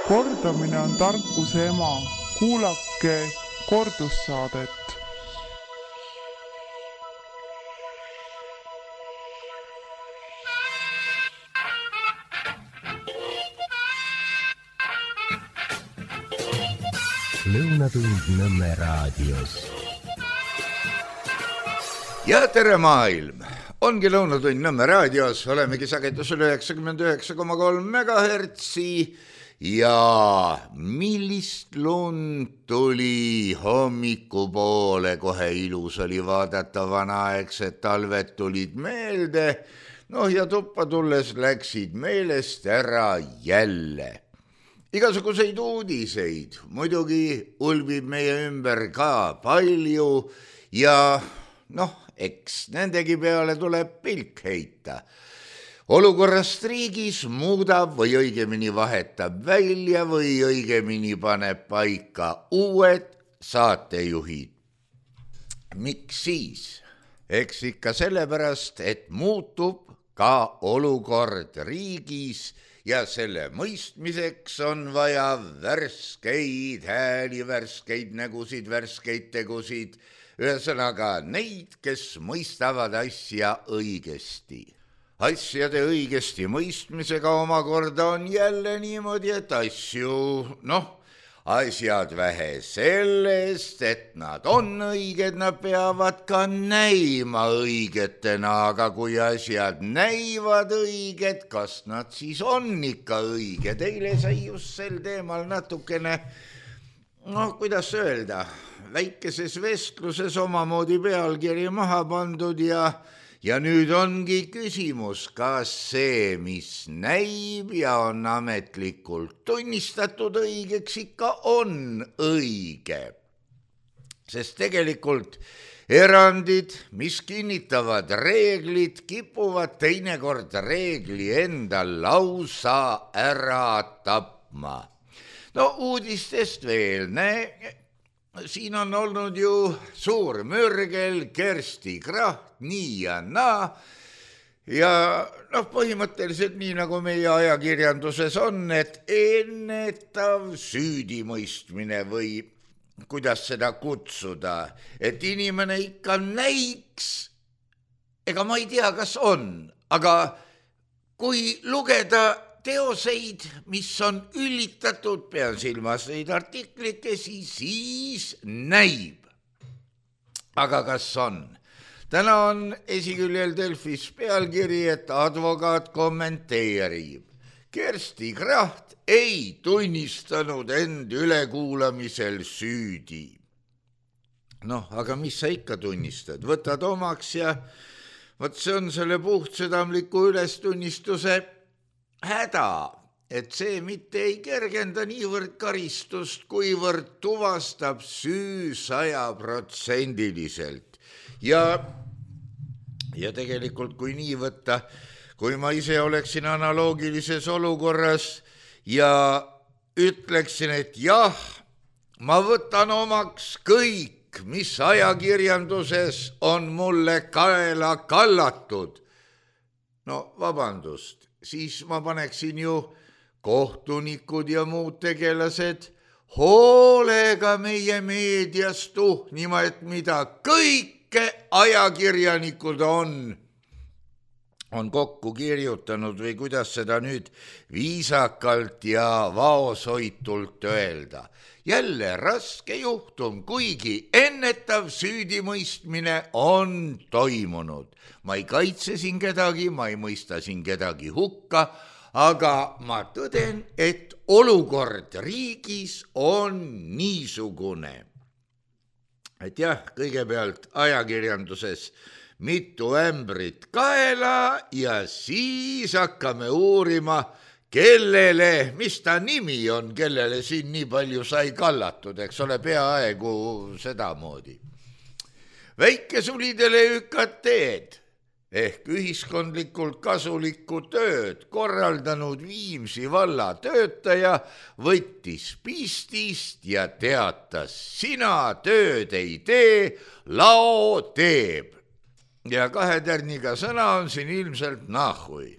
Kordamine on tarkuse ema. Kuulake kordussaadet. Lõunatund Nõmme raadios. Ja tere maailm! Ongi Lõunatund Nõmme raadios, olemegi sagedusel 99,3 MHz ja millist lund tuli hommikupoole, kohe ilus oli vaadata vanaaegsed talved tulid meelde, ja tuppa tulles läksid meelest ära jälle. Igasuguseid uudiseid muidugi ulbib meie ümber ka palju ja eks nendegi peale tuleb pilk heita. Olukorrast riigis muudab või õigemini vahetab välja või õigemini paneb paika uued saatejuhid. Miks siis? Eks ikka sellepärast, et muutub ka olukord riigis ja selle mõistmiseks on vaja värskeid hääli, värskeid nägusid, värskeid tegusid, ühesõnaga neid, kes mõistavad asja õigesti. Asjade õigesti mõistmisega omakorda on jälle niimoodi, et asjad vähe sellest, et nad on õiged, nad peavad ka näima õigetena, aga kui asjad näivad õiged, kas nad siis on ikka õiged? Eile sai just sel teemal natukene, kuidas öelda, väikeses vestluses omamoodi pealkiri maha pandud ja nüüd ongi küsimus, kas see, mis näib ja on ametlikult tunnistatud õigeks, ikka on õige. Sest tegelikult erandid, mis kinnitavad reeglid, kipuvad teinekord reegli enda lausa ära tapma. Uudistest veel, siin on olnud ju suur mürgel, Kersti Kracht, nii ja naa. Ja põhimõtteliselt nii nagu meie ajakirjanduses on, et ennetav süüdimõistmine või kuidas seda kutsuda, et inimene ikka näiks, ega ma ei tea, kas on, aga kui lugeda teoseid, mis on üllitatud, pean silmas neid artiklikesi, siis näib. Aga kas on? Täna on esiküljel Delfis pealkiri, et advokaat kommenteerib. Kersti Kracht ei tunnistanud end ülekuulamisel süüdi. Aga mis sa ikka tunnistad? Võtad omaks ja see on selle puhtsüdamliku ülestunnistuse häda, et see mitte ei kergenda niivõrd karistust, kuivõrd tuvastab süü 100%. Ja tegelikult kui nii võtta, kui ma ise oleksin analoogilises olukorras ja ütleksin, et jah, ma võtan omaks kõik, mis ajakirjanduses on mulle kaela kallatud. Vabandust. Siis ma paneksin ju kohtunikud ja muud tegelased hoolega meie meediast tuhnima, et mida kõike ajakirjanikud on kokku kirjutanud või kuidas seda nüüd viisakalt ja vaoshoitult öelda. Jälle raske juhtum, kuigi ennetav süüdimõistmine on toimunud. Ma ei kaitse siin kedagi, ma ei mõista siin kedagi hukka, aga ma tõden, et olukord riigis on niisugune. Et jah, kõigepealt ajakirjanduses mitu ämbrit kaela ja siis hakkame uurima, kellele, mis ta nimi on, kellele siin nii palju sai kallatud, eks ole, peaaegu sedamoodi. Väikesulidele ÜKT-d ehk ühiskondlikult kasulikku tööd korraldanud Viimsi valla töötaja võttis pistist ja teatas, sina tööd ei tee, lao teeb. Ja 2 tärniga sõna on siin ilmselt nahui.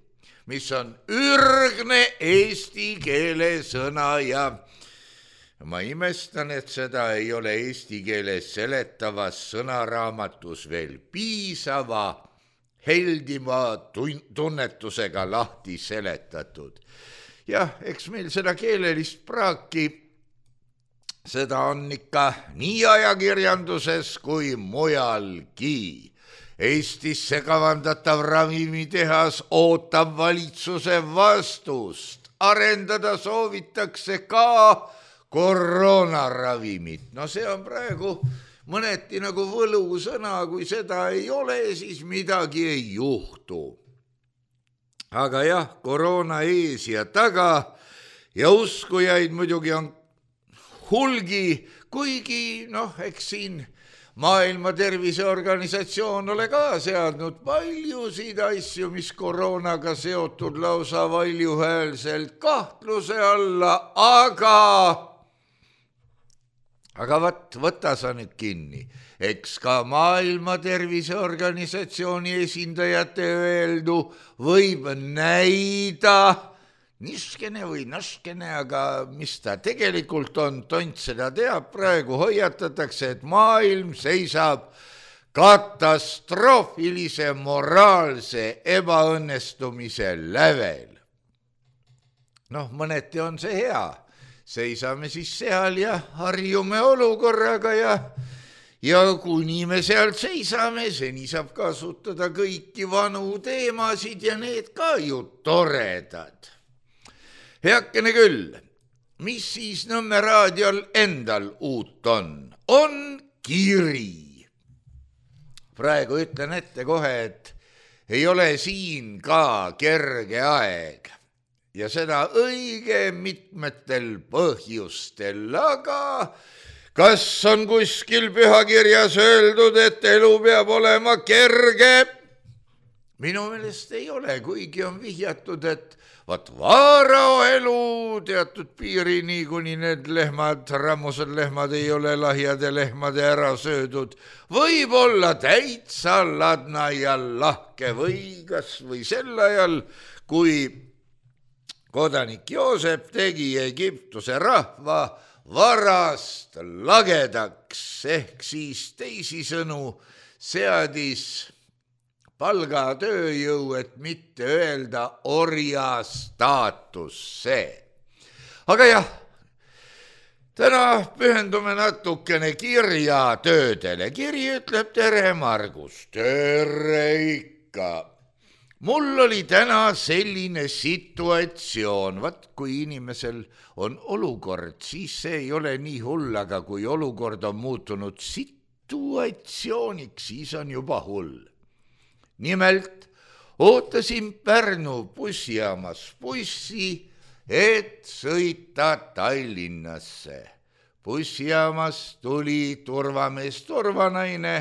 mis on ürgne eesti keele sõna ja ma imestan, et seda ei ole eesti keeles seletavas sõnaraamatus veel piisava heldima tunnetusega lahti seletatud. Jah, eks meil seda keelelist praaki, seda on ikka nii ajakirjanduses kui mujalgi. Eestisse kavandatav ravimitehas ootab valitsuse vastust. Arendada soovitakse ka koroonaravimit. No see on praegu mõneti nagu võlusõna, kui seda ei ole, siis midagi ei juhtu. Aga jah, koroona ees ja taga ja uskujaid muidugi on hulgi, kuigi eks siin Maailma Terviseorganisatsioon ole ka seadnud paljusid asju, mis koroonaga seotud lausa valjuhäälselt kahtluse alla, aga võta sa nüüd kinni. Eks ka Maailma Terviseorganisatsiooni esindajate öeldu võib näida niskene või naskene, aga mis ta tegelikult on, tont seda teab, praegu hoiatatakse, et maailm seisab katastroofilise moraalse ebaõnnestumise lävel. Mõneti on see hea. Seisame siis seal ja harjume olukorraga ja kuni me sealt seisame, seni saab kasutada kõiki vanu teemasid ja need ka ju toredad. Heakene küll, mis siis Nõmme raadiol endal uut on? On kiri. Praegu ütlen ette kohe, et ei ole siin ka kerge aeg. Ja seda õige mitmetel põhjustel, aga kas on kuskil pühakirjas öeldud, et elu peab olema kerge? Minu meelest ei ole, kuigi on vihjatud, et vaarao elu teatud piirini, kuni need lehmad, rammused lehmad ei ole lahjade lehmade ära söödud, võib olla täitsa ladna ja lahke või kas või sel ajal, kui kodanik Joosep tegi Egiptuse rahva varast lagedaks, ehk siis teisisõnu seadis palgatööjõu, et mitte öelda orja staatusse. Aga jah, täna pühendume natukene kirjatöödele. Kiri ütleb tere, Margus. Tere ikka. Mul oli täna selline situatsioon, kui inimesel on olukord, siis see ei ole nii hull, aga kui olukord on muutunud situatsiooniks, siis on juba hull. Nimelt ootasin Pärnu bussijaamas bussi, et sõita Tallinnasse. Bussijaamas tuli turvamees, turvanaine,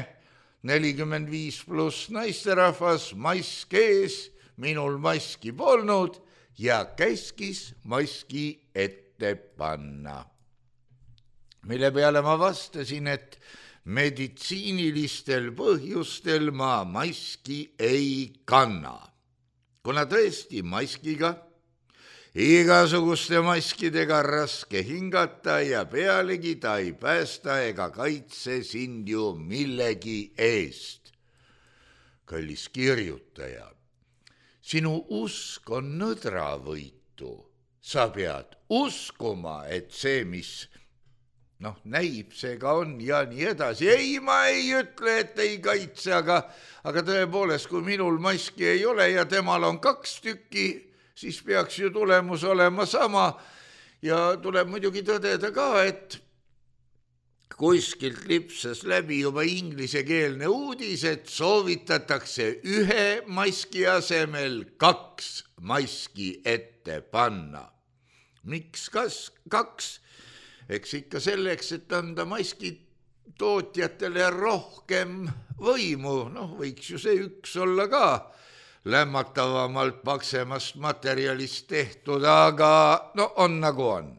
45+ naisterahvas, mask ees, minul maski polnud ja käskis maski ette panna. Mille peale ma vastasin, et meditsiinilistel põhjustel ma maski ei kanna. Kuna tõesti maskiga, igasuguste maskidega raske hingata ja pealegi ta ei päästa ega kaitse sind ju millegi eest. Kallis kirjutaja, sinu usk on nõdravõitu. Sa pead uskuma, et see, mis näib, see ka on ja nii edasi. Ei, ma ei ütle, et ei kaitse, aga tõepoolest, kui minul maski ei ole ja temal on 2 tükki, siis peaks ju tulemus olema sama. Ja tuleb muidugi tõdeda ka, et kuskilt lipsas läbi juba inglisekeelne uudis, et soovitatakse 1 maski asemel 2 maski ette panna. Miks 2? Eks ikka selleks, et anda maski tootjatele rohkem võimu. Võiks ju see 1 olla ka lämmatavamalt paksemast materjalist tehtud, aga on nagu on.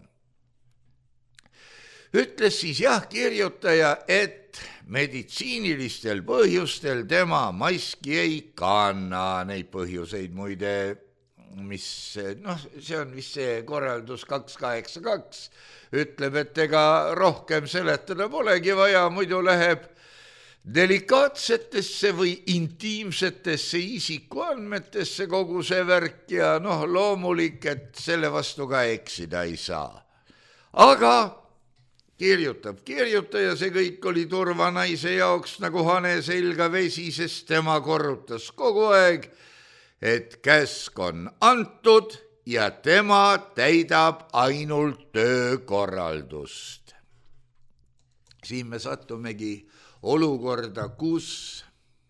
Ütles siis kirjutaja, et meditsiinilistel põhjustel tema maski ei kanna. Neid põhjuseid muide mis, see on vist see korraldus 282, ütleb, et ega rohkem seletada polegi vaja, muidu läheb delikaatsetesse või intiimsetesse isikuandmetesse kogu see värk ja loomulik, et selle vastu ka eksida ei saa. Aga kirjutab ja see kõik oli turvanaise jaoks nagu hane selga vesi, sest tema korrutas kogu aeg, et käsk on antud ja tema täidab ainult töökorraldust. Siin me sattumegi olukorda, kus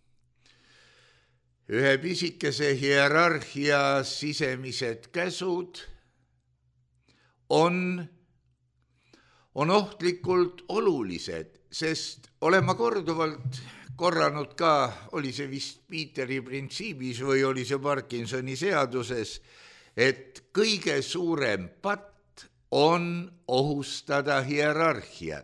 ühe pisikese hierarhia sisemised käsud on ohtlikult olulised, sest olen ma korduvalt korranud ka, oli see vist Peteri printsiibis või oli see Parkinsoni seaduses, et kõige suurem patt on ohustada hierarhiat.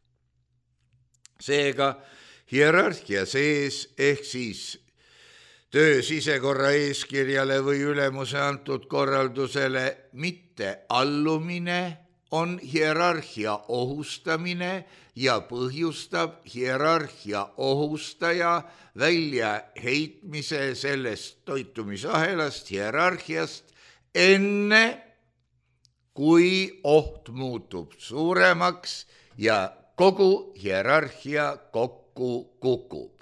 Seega hierarhia sees ehk siis töö sisekorra eeskirjale või ülemuse antud korraldusele mitte allumine on hierarhia ohustamine ja põhjustab hierarhia ohustaja väljaheitmise sellest toitumisahelast, hierarhiast, enne kui oht muutub suuremaks ja kogu hierarhia kokku kukub.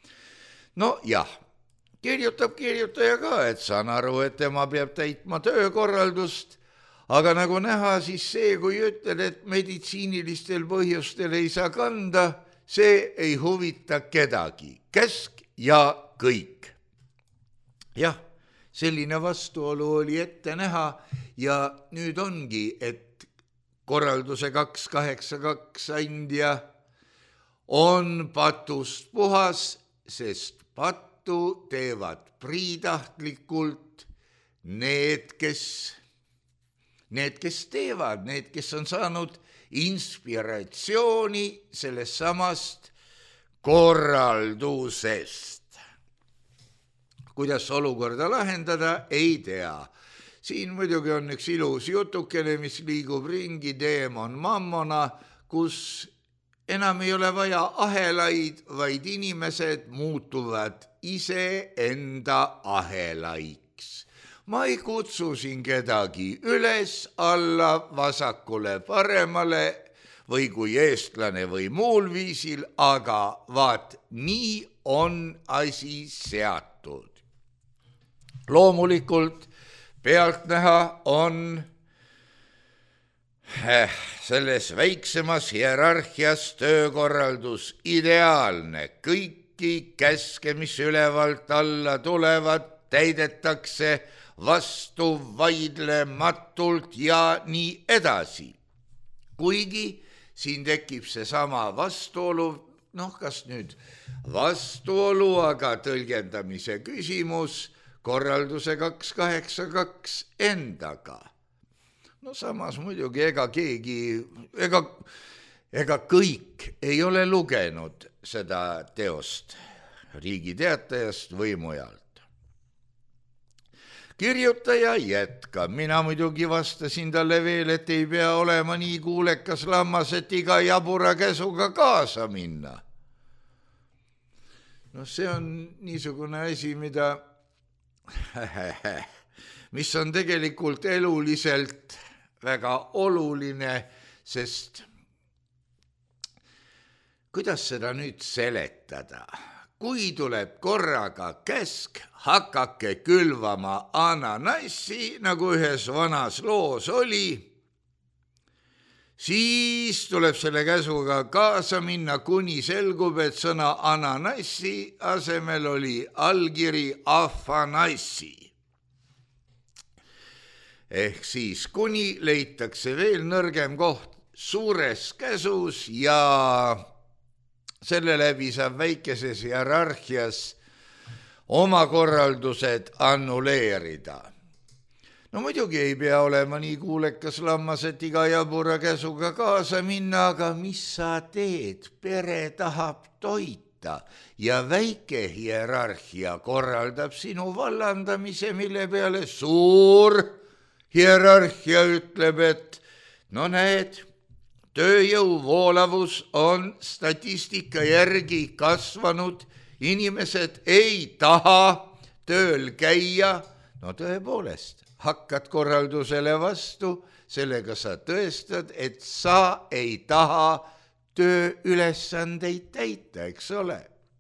Kirjutaja ka, et saan aru, et tema peab täitma töökorraldust, aga nagu näha, siis see, kui ütled, et meditsiinilistel põhjustel ei saa kanda, see ei huvita kedagi, käsk ja kõik. Jah, selline vastuolu oli ette näha ja nüüd ongi, et korralduse 282 andja on patust puhas, sest pattu teevad priitahtlikult need, kes teevad, need, kes on saanud inspiratsiooni sellest samast korraldusest. Kuidas olukorda lahendada, ei tea. Siin muidugi on üks ilus jutukene, mis liigub ringi teemon mammona, kus enam ei ole vaja ahelaid, vaid inimesed muutuvad iseenda ahelaiks. Ma ei kutsu siin kedagi üles, alla, vasakule, paremale või kui eestlane või muul viisil, aga vaat nii on asi seatud. Loomulikult pealtnäha on selles väiksemas hierarhias töökorraldus ideaalne. Kõiki käske, mis ülevalt alla tulevad, täidetakse vastu vaidlematult ja nii edasi. Kuigi siin tekib see sama vastuolu, kas nüüd vastuolu, aga tõlgendamise küsimus korralduse 282 endaga. Samas muidugi ega kõik ei ole lugenud seda teost Riigi Teatajast või mujalt. Kirjutaja jätkab, mina muidugi vastasin talle veel, et ei pea olema nii kuulekas lammas, et iga jabura käsuga kaasa minna. See on niisugune asi, mis on tegelikult eluliselt väga oluline, sest kuidas seda nüüd seletada? Kui tuleb korraga käsk, hakake külvama ananassi, nagu ühes vanas loos oli, siis tuleb selle käsuga kaasa minna, kuni selgub, et sõna ananassi asemel oli allkiri Afanassi. Ehk siis kuni leitakse veel nõrgem koht suures käsus ja selle läbi saab väikeses hierarhias oma korraldused annuleerida. Muidugi ei pea olema nii kuulekas lammas, et iga jabura käsuga kaasa minna, aga mis sa teed? Pere tahab toitu. võita ja väike hierarhia korraldab sinu vallandamise, mille peale suur hierarhia ütleb, et no näed, tööjõu voolavus on statistika järgi kasvanud, inimesed ei taha tööl käia, no tõepoolest, hakkad korraldusele vastu, sellega sa tõestad, et sa ei taha tööülesandeid täita, eks ole.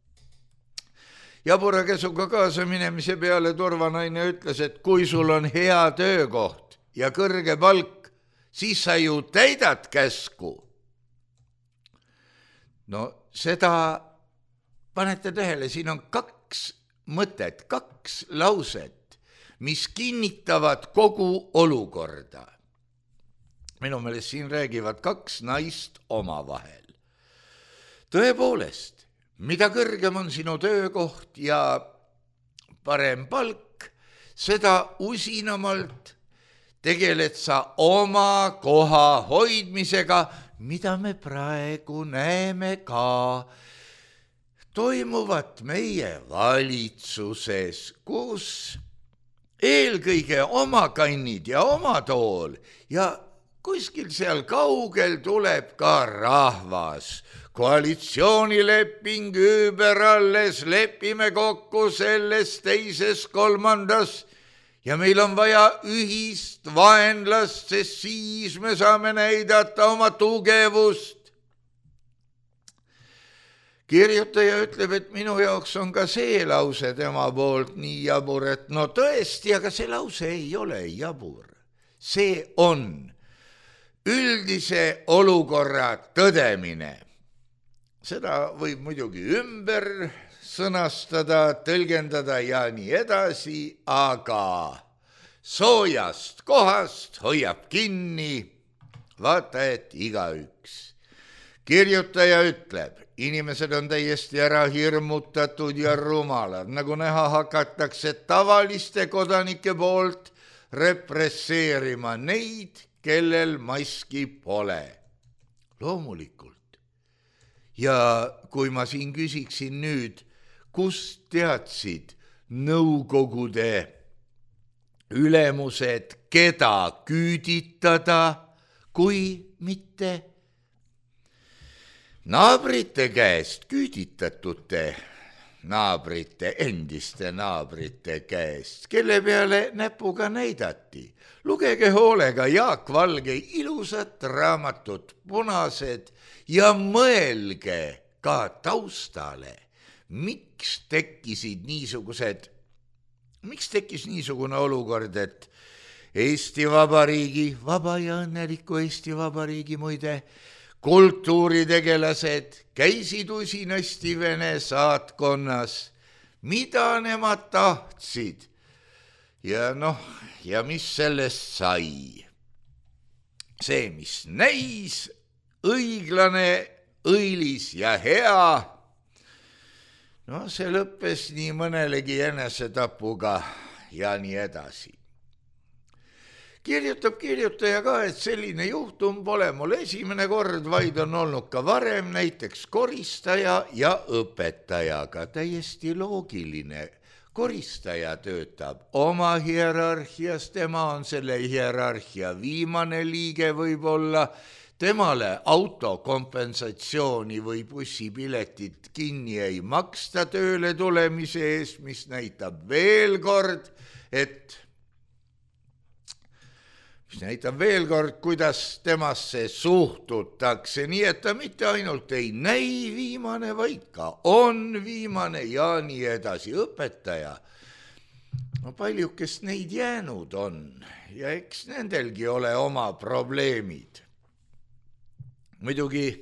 Jabura käsuga kaasa minemise peale turvanaine ütles, et kui sul on hea töökoht ja kõrge palk, siis sa ju täidad käsku. No seda panete tähele, siin on 2 mõtet, 2 lauset, mis kinnitavad kogu olukorda. Minu meelest siin räägivad 2 naist omavahel. Tõepoolest, mida kõrgem on sinu töökoht ja parem palk, seda usinamalt tegeled sa oma koha hoidmisega, mida me praegu näeme ka toimuvat meie valitsuses, kus eelkõige oma kannid ja oma tool ja kuskil seal kaugel tuleb ka rahvas. Koalitsioonileping ümber alles, lepime kokku selles, teises, kolmandas ja meil on vaja ühist vaenlast, sest siis me saame näidata oma tugevust. Kirjutaja ütleb, et minu jaoks on ka see lause tema poolt nii jabur, et no tõesti, aga see lause ei ole jabur. See on üldise olukorra tõdemine. Seda võib muidugi ümber sõnastada, tõlgendada ja nii edasi, aga soojast kohast hoiab kinni, vaata et igaüks. Kirjutaja ütleb, inimesed on täiesti ära hirmutatud ja rumalad, nagu näha hakatakse tavaliste kodanike poolt represseerima neid, kellel maski pole. Loomulikult. Ja kui ma siin küsiksin nüüd, kust teadsid nõukogude ülemused, keda küüditada, kui mitte naabrite käest, küüditatute naabrite, endiste naabrite käest, kelle peale näpuga näidati. Lugege hoolega Jaak Valge ilusat raamatut Punased ja mõelge ka taustale, miks tekkis niisugune olukord, et Eesti Vabariigi, vaba ja õnneliku Eesti Vabariigi muide, kultuuritegelased käisid usinasti Vene saatkonnas, mida nemad tahtsid. Ja mis sellest sai? See, mis näis õiglane, õilis ja hea, see lõppes nii mõnelegi enesetapuga ja nii edasi. Kirjutab kirjutaja ka, et selline juhtum pole mul esimene kord, vaid on olnud ka varem, näiteks koristaja ja õpetajaga. Täiesti loogiline. Koristaja töötab oma hierarhias, tema on selle hierarhia viimane liige võib-olla, temale autokompensatsiooni või bussipiletit kinni ei maksta tööle tulemise eest, mis näitab veel kord, kuidas temasse suhtutakse, nii et ta mitte ainult ei näi viimane, vaid ka on viimane ja nii edasi. Õpetaja, paljukest neid jäänud on ja eks nendelgi ole oma probleemid. Muidugi,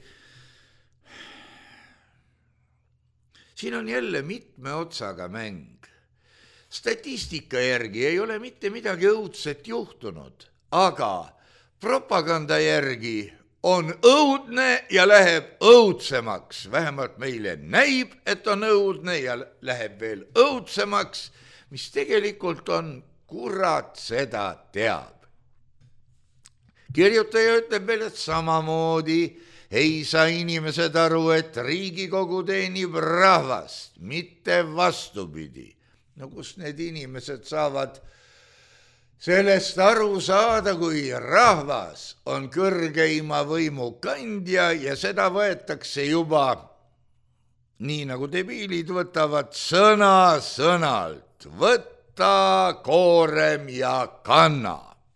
siin on jälle mitme otsaga mäng. Statistika järgi ei ole mitte midagi õudset juhtunud. Aga propaganda järgi on õudne ja läheb õudsemaks. Vähemalt meile näib, et on õudne ja läheb veel õudsemaks, mis tegelikult on, kurat seda teab. Kirjutaja ütleb veel, et samamoodi ei saa inimesed aru, et Riigikogu teenib rahvast, mitte vastupidi. No kus need inimesed saavad sellest aru saada, kui rahvas on kõrgeima võimu kandja ja seda võetakse juba nii nagu debiilid võtavad sõna-sõnalt. Võta koorem ja kanna.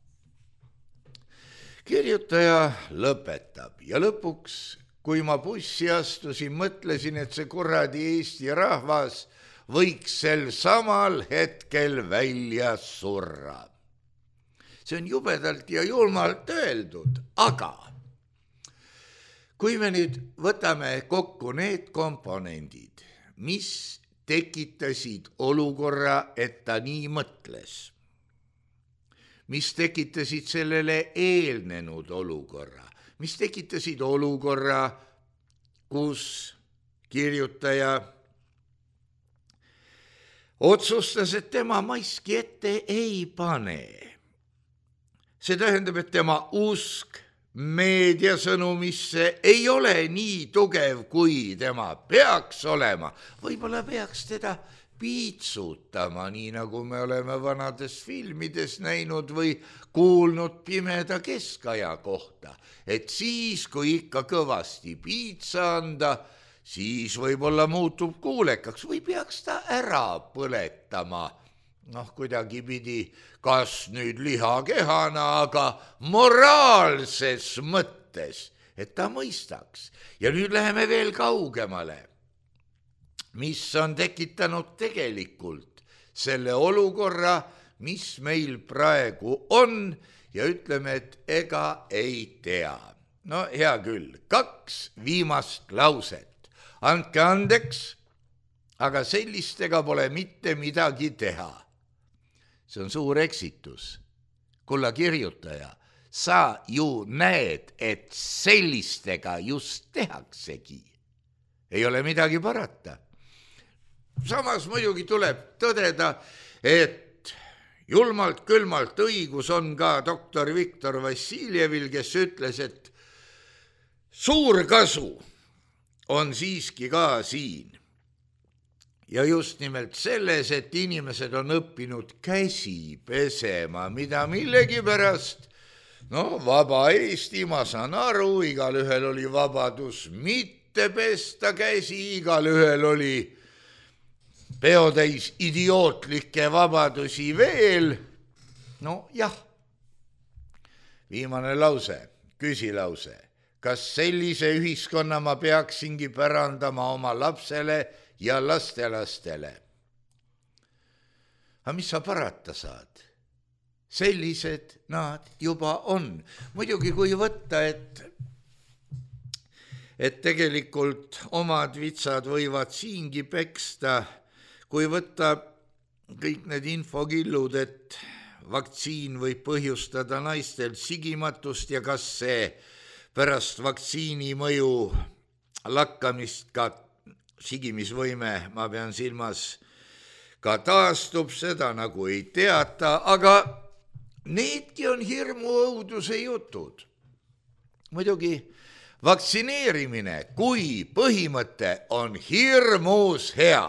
Kirjutaja lõpetab ja lõpuks, kui ma bussi astusin, mõtlesin, et see kuradi Eesti rahvas võiks sel samal hetkel välja surra. See on jubedalt ja julmalt öeldud, aga kui me nüüd võtame kokku need komponendid, mis tekitasid olukorra, et ta nii mõtles, mis tekitasid sellele eelnenud olukorra, mis tekitasid olukorra, kus kirjutaja otsustas, et tema maski ette ei pane. See tähendab, et tema usk meediasõnumisse ei ole nii tugev, kui tema peaks olema. Võib-olla peaks teda piitsutama, nii nagu me oleme vanades filmides näinud või kuulnud Pimeda keskaja kohta. Et siis, kui ikka kõvasti piitsa anda, siis võib-olla muutub kuulekaks või peaks ta ära põletama. Kuidagi pidi, kas nüüd lihakehana, aga moraalses mõttes, et ta mõistaks. Ja nüüd läheme veel kaugemale, mis on tekitanud tegelikult selle olukorra, mis meil praegu on ja ütleme, et ega ei tea. No hea küll, 2 viimast lauset. Andke andeks, aga sellistega pole mitte midagi teha. See on suur eksitus. Kulla kirjutaja, sa ju näed, et sellistega just tehaksegi. Ei ole midagi parata. Samas muidugi tuleb tõdeda, et julmalt külmalt õigus on ka doktor Viktor Vassiljevil, kes ütles, et suur kasu on siiski ka siin. Ja just nimelt selles, et inimesed on õppinud käsi pesema, mida millegi pärast, vaba Eesti, ma saan aru, igal ühel oli vabadus mitte pesta käsi, igal ühel oli peotäis idiootlikke vabadusi veel. Jah, viimane lause, küsilause. Kas sellise ühiskonna ma peaksingi pärandama oma lapsele ja lastelastele? Aga mis sa parata saad? Sellised nad juba on. Muidugi kui võtta, et tegelikult omad vitsad võivad siingi peksta, kui võtta kõik need infokillud, et vaktsiin võib põhjustada naistel sigimatust ja kas see pärast vaktsiini mõju lakkamist ka sigimisvõime, ma pean silmas, ka taastub, seda nagu ei teata, aga needki on hirmu õuduse jutud. Muidugi vaktsineerimine kui põhimõte on hirmus hea.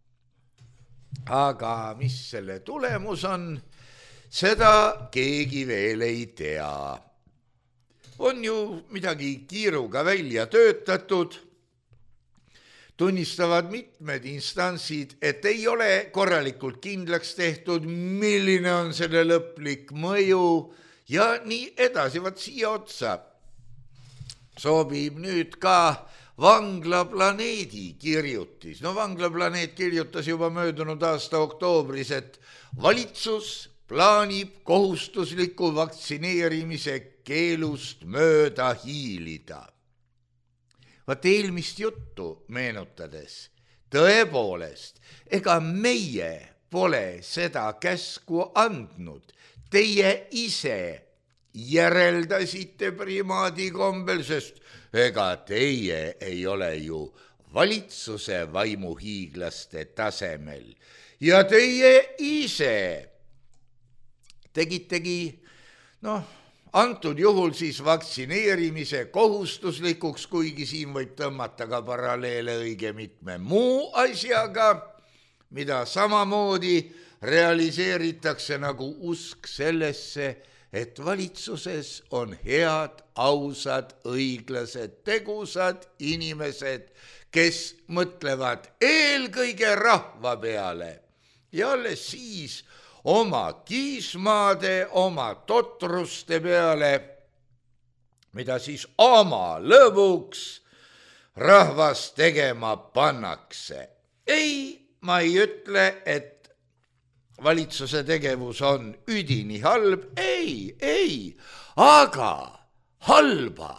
Aga mis selle tulemus on, seda keegi veel ei tea. On ju midagi kiiruga välja töötatud, tunnistavad mitmed instantsid, et ei ole korralikult kindlaks tehtud, milline on selle lõplik mõju ja nii edasi. Vaat siia otsa sobib nüüd ka Vanglaplaneedi kirjutis. Vanglaplaneet kirjutas juba möödunud aasta oktoobris, et valitsus plaanib kohustusliku vaktsineerimise keelust mööda hiilida. Vaat eelmist juttu meenutades, tõepoolest, ega meie pole seda käsku andnud. Teie ise järeldasite primaadi kombel, sest ega teie ei ole ju valitsuse vaimuhiiglaste tasemel. Ja teie ise tegitegi, antud juhul siis vaktsineerimise kohustuslikuks, kuigi siin võib tõmmata ka paralleele õige mitme muu asjaga, mida samamoodi realiseeritakse nagu usk sellesse, et valitsuses on head, ausad, õiglased, tegusad inimesed, kes mõtlevad eelkõige rahva peale ja alles siis oma kiismaade, oma totruste peale, mida siis oma lõbuks rahvas tegema pannakse. Ei, ma ei ütle, et valitsuse tegevus on üdini halb, ei, aga halba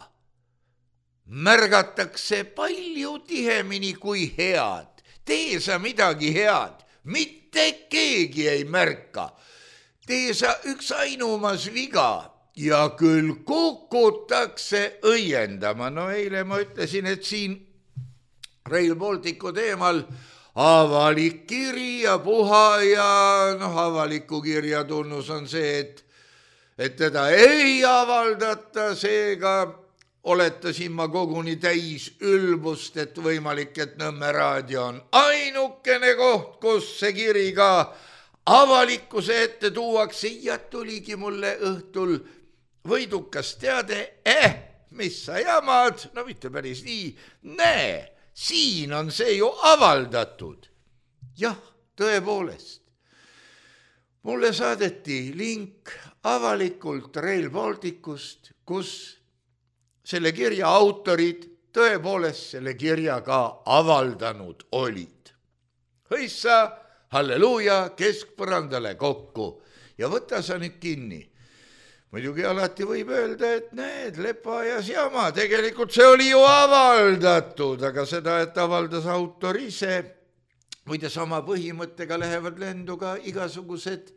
märgatakse palju tihemini kui head. Tee sa midagi head, mitte keegi ei märka. Tee sa üks ainumas viga ja küll kukutakse õiendama. No eile ma ütlesin, et siin Rail Balticu teemal avalik kiri ja puha ja avaliku kirja tunnus on see, et teda ei avaldata, seega oletasin ma koguni täis ülbust, et võimalik, et Nõmme raadio on ainukene koht, kus see kiri ka avalikkuse ette tuuakse ja tuligi mulle õhtul võidukas teade, mis sa jamad, no mitte päris nii, näe, siin on see ju avaldatud. Jah, tõepoolest. Mulle saadeti link avalikult Rail Balticust, kus selle kirja autorid tõepoolest selle kirja ka avaldanud olid. Hõissa, halleluuja, keskpõrandale kokku ja võta sa nüüd kinni. Muidugi alati võib öelda, et need lepajas jama, tegelikult see oli ju avaldatud, aga seda, et avaldas autor ise, muide sama põhimõttega lähevad lendu ka igasugused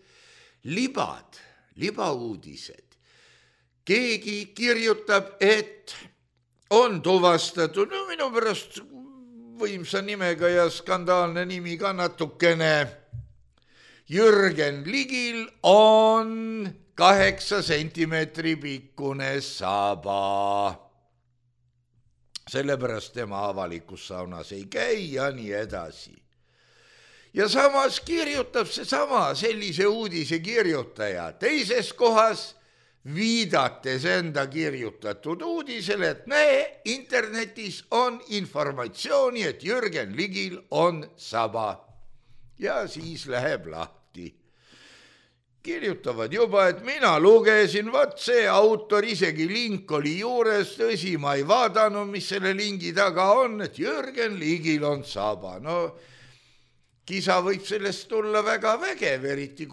libauudised. Keegi kirjutab, et on tuvastatud, no minu pärast võimsa nimega ja skandaalne nimi ka natukene, Jürgen Ligil on 8 sentimeetri pikkune saba. Sellepärast tema avalikus saunas ei käi ja nii edasi. Ja samas kirjutab seesama sellise uudise kirjutaja teises kohas, viidates enda kirjutatud uudisele, et näe, internetis on informatsiooni, et Jürgen Ligil on saba. Ja siis läheb lahti. Kirjutavad juba, et mina lugesin, vaat see autor, isegi link oli juures, tõsi, ma ei vaadanud, mis selle lingi taga on, et Jürgen Ligil on saba. No kisa võib sellest tulla väga vägev, eriti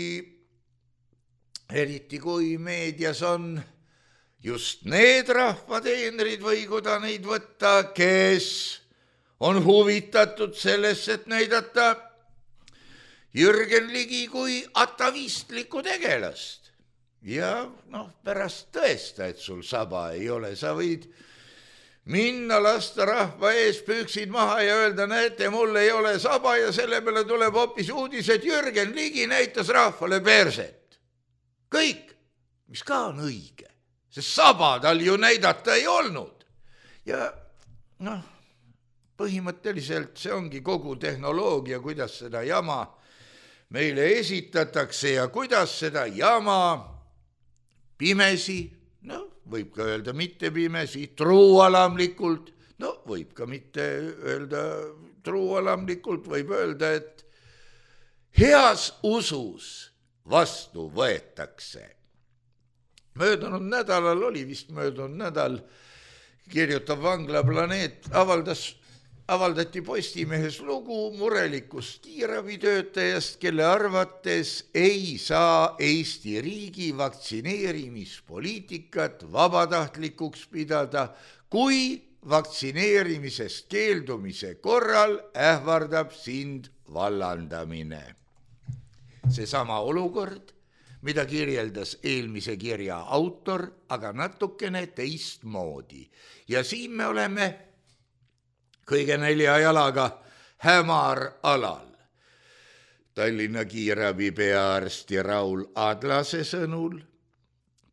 kui meedias on just need rahvateenrid või kuda neid võtta, kes on huvitatud sellest, et näidata Jürgen Ligi kui atavistlikku tegelast. Ja pärast tõesta, et sul saba ei ole, sa võid minna lasta rahva ees püksid maha ja öelda, näete, mul ei ole saba ja selle peale tuleb hoopis uudis, et Jürgen Ligi näitas rahvale perset. Kõik, mis ka on õige, sest saba tal ju näidata ei olnud. Ja põhimõtteliselt see ongi kogu tehnoloogia, kuidas seda jama meile esitatakse ja kuidas seda jama pimesi, võib ka öelda mitte pimesi, truualamlikult, võib ka mitte öelda truualamlikult, võib öelda, et heas usus vastu võetakse. Möödunud nädalal oli vist kirjutab Vanglaplaneet, avaldati Postimehes lugu murelikust kiirabitöötajast, kelle arvates ei saa Eesti riigi vaktsineerimispoliitikat vabatahtlikuks pidada, kui vaktsineerimisest keeldumise korral ähvardab sind vallandamine. Seesama olukord, mida kirjeldas eelmise kirja autor, aga natukene teistmoodi. Ja siin me oleme kõige 4 jalaga hämar alal. Tallinna kiirabi peaarsti Raul Adlase sõnul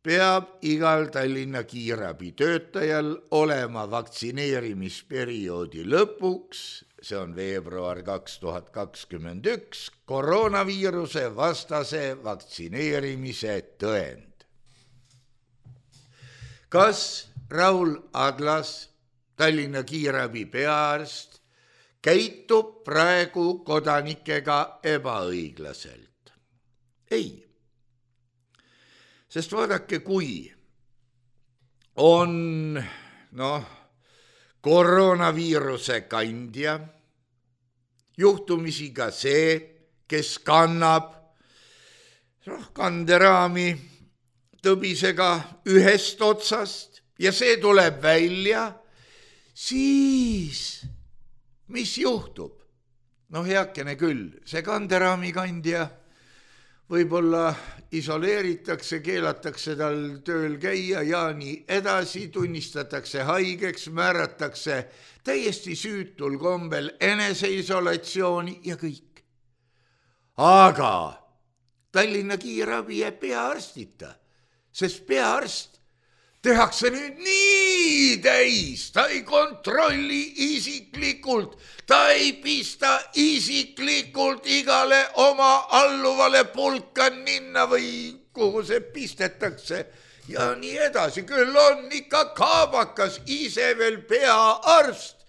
peab igal Tallinna kiirabi töötajal olema vaktsineerimisperioodi lõpuks, see on veebruar 2021, koroonaviiruse vastase vaktsineerimise tõend. Kas Raul Adlas, Tallinna kiirabi peaarst, käitub praegu kodanikega ebaõiglaselt? Ei. Sest vaadake, kui on koroonaviiruse kandja, juhtumisi ka see, kes kannab kanderaami tõbisega ühest otsast ja see tuleb välja, siis mis juhtub? Heakene küll, see kanderaami kandja võib-olla isoleeritakse, keelatakse tal tööl käia ja nii edasi, tunnistatakse haigeks, määratakse täiesti süütul kombel eneseisolatsiooni ja kõik. Aga Tallinna kiirabi jääb peaarstita, sest peaarst tehakse nüüd nii täis, ta ei kontrolli isiklikult, ta ei pista isiklikult igale oma alluvale pulka ninna või kuhu see pistetakse ja nii edasi. Küll on ikka kaabakas ise veel peaarst.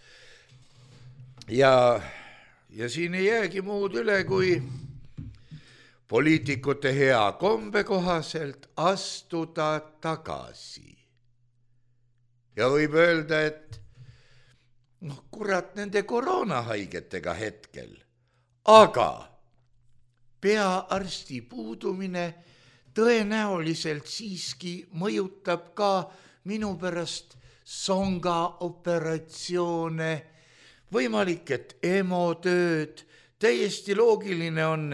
Ja siin ei jäägi muud üle, kui poliitikute hea kombe kohaselt astuda tagasi. Ja võib öelda, et kurat nende koroonahaigetega hetkel, aga peaarsti puudumine tõenäoliselt siiski mõjutab ka minu pärast songa operatsioone, võimalik, et emotööd, täiesti loogiline on,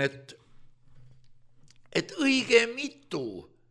et õige mitu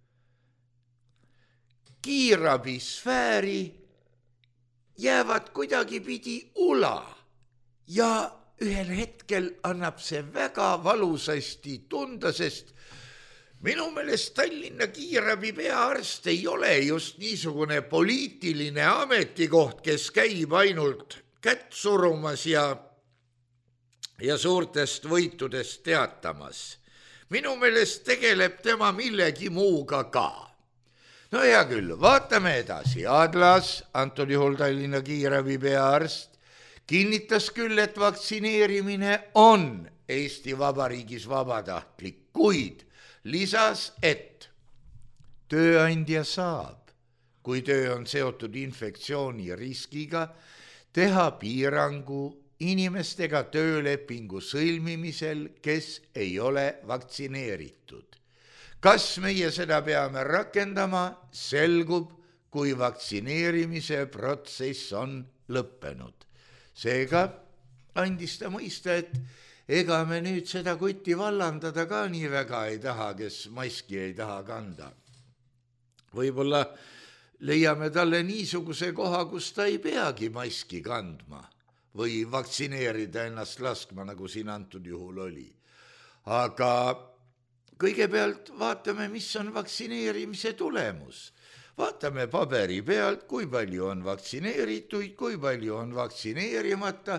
kiirabisfääri jäävad kuidagipidi ula ja ühel hetkel annab see väga valusasti tunda, sest minu meelest Tallinna kiirabi peaarst ei ole just niisugune poliitiline ametikoht, kes käib ainult kätt surumas ja suurtest võitudest teatamas. Minu meelest tegeleb tema millegi muuga ka. Hea küll, vaatame edasi. Adlas, antud juhul Tallinna kiirabi peaarst, kinnitas küll, et vaktsineerimine on Eesti Vabariigis vabatahtlik, kuid lisas, et tööandja saab, kui töö on seotud infektsiooni riskiga, teha piirangu inimestega töölepingu sõlmimisel, kes ei ole vaktsineeritud. Kas meie seda peame rakendama, selgub, kui vaktsineerimise protsess on lõppenud. Seega andis ta mõista, et ega me nüüd seda kuti vallandada ka nii väga ei taha, kes maski ei taha kanda. Võib-olla leiame talle niisuguse koha, kus ta ei peagi maski kandma või vaktsineerida ennast laskma, nagu siin antud juhul oli. Aga kõigepealt vaatame, mis on vaktsineerimise tulemus. Vaatame paberi pealt, kui palju on vaktsineerituid, kui palju on vaktsineerimata.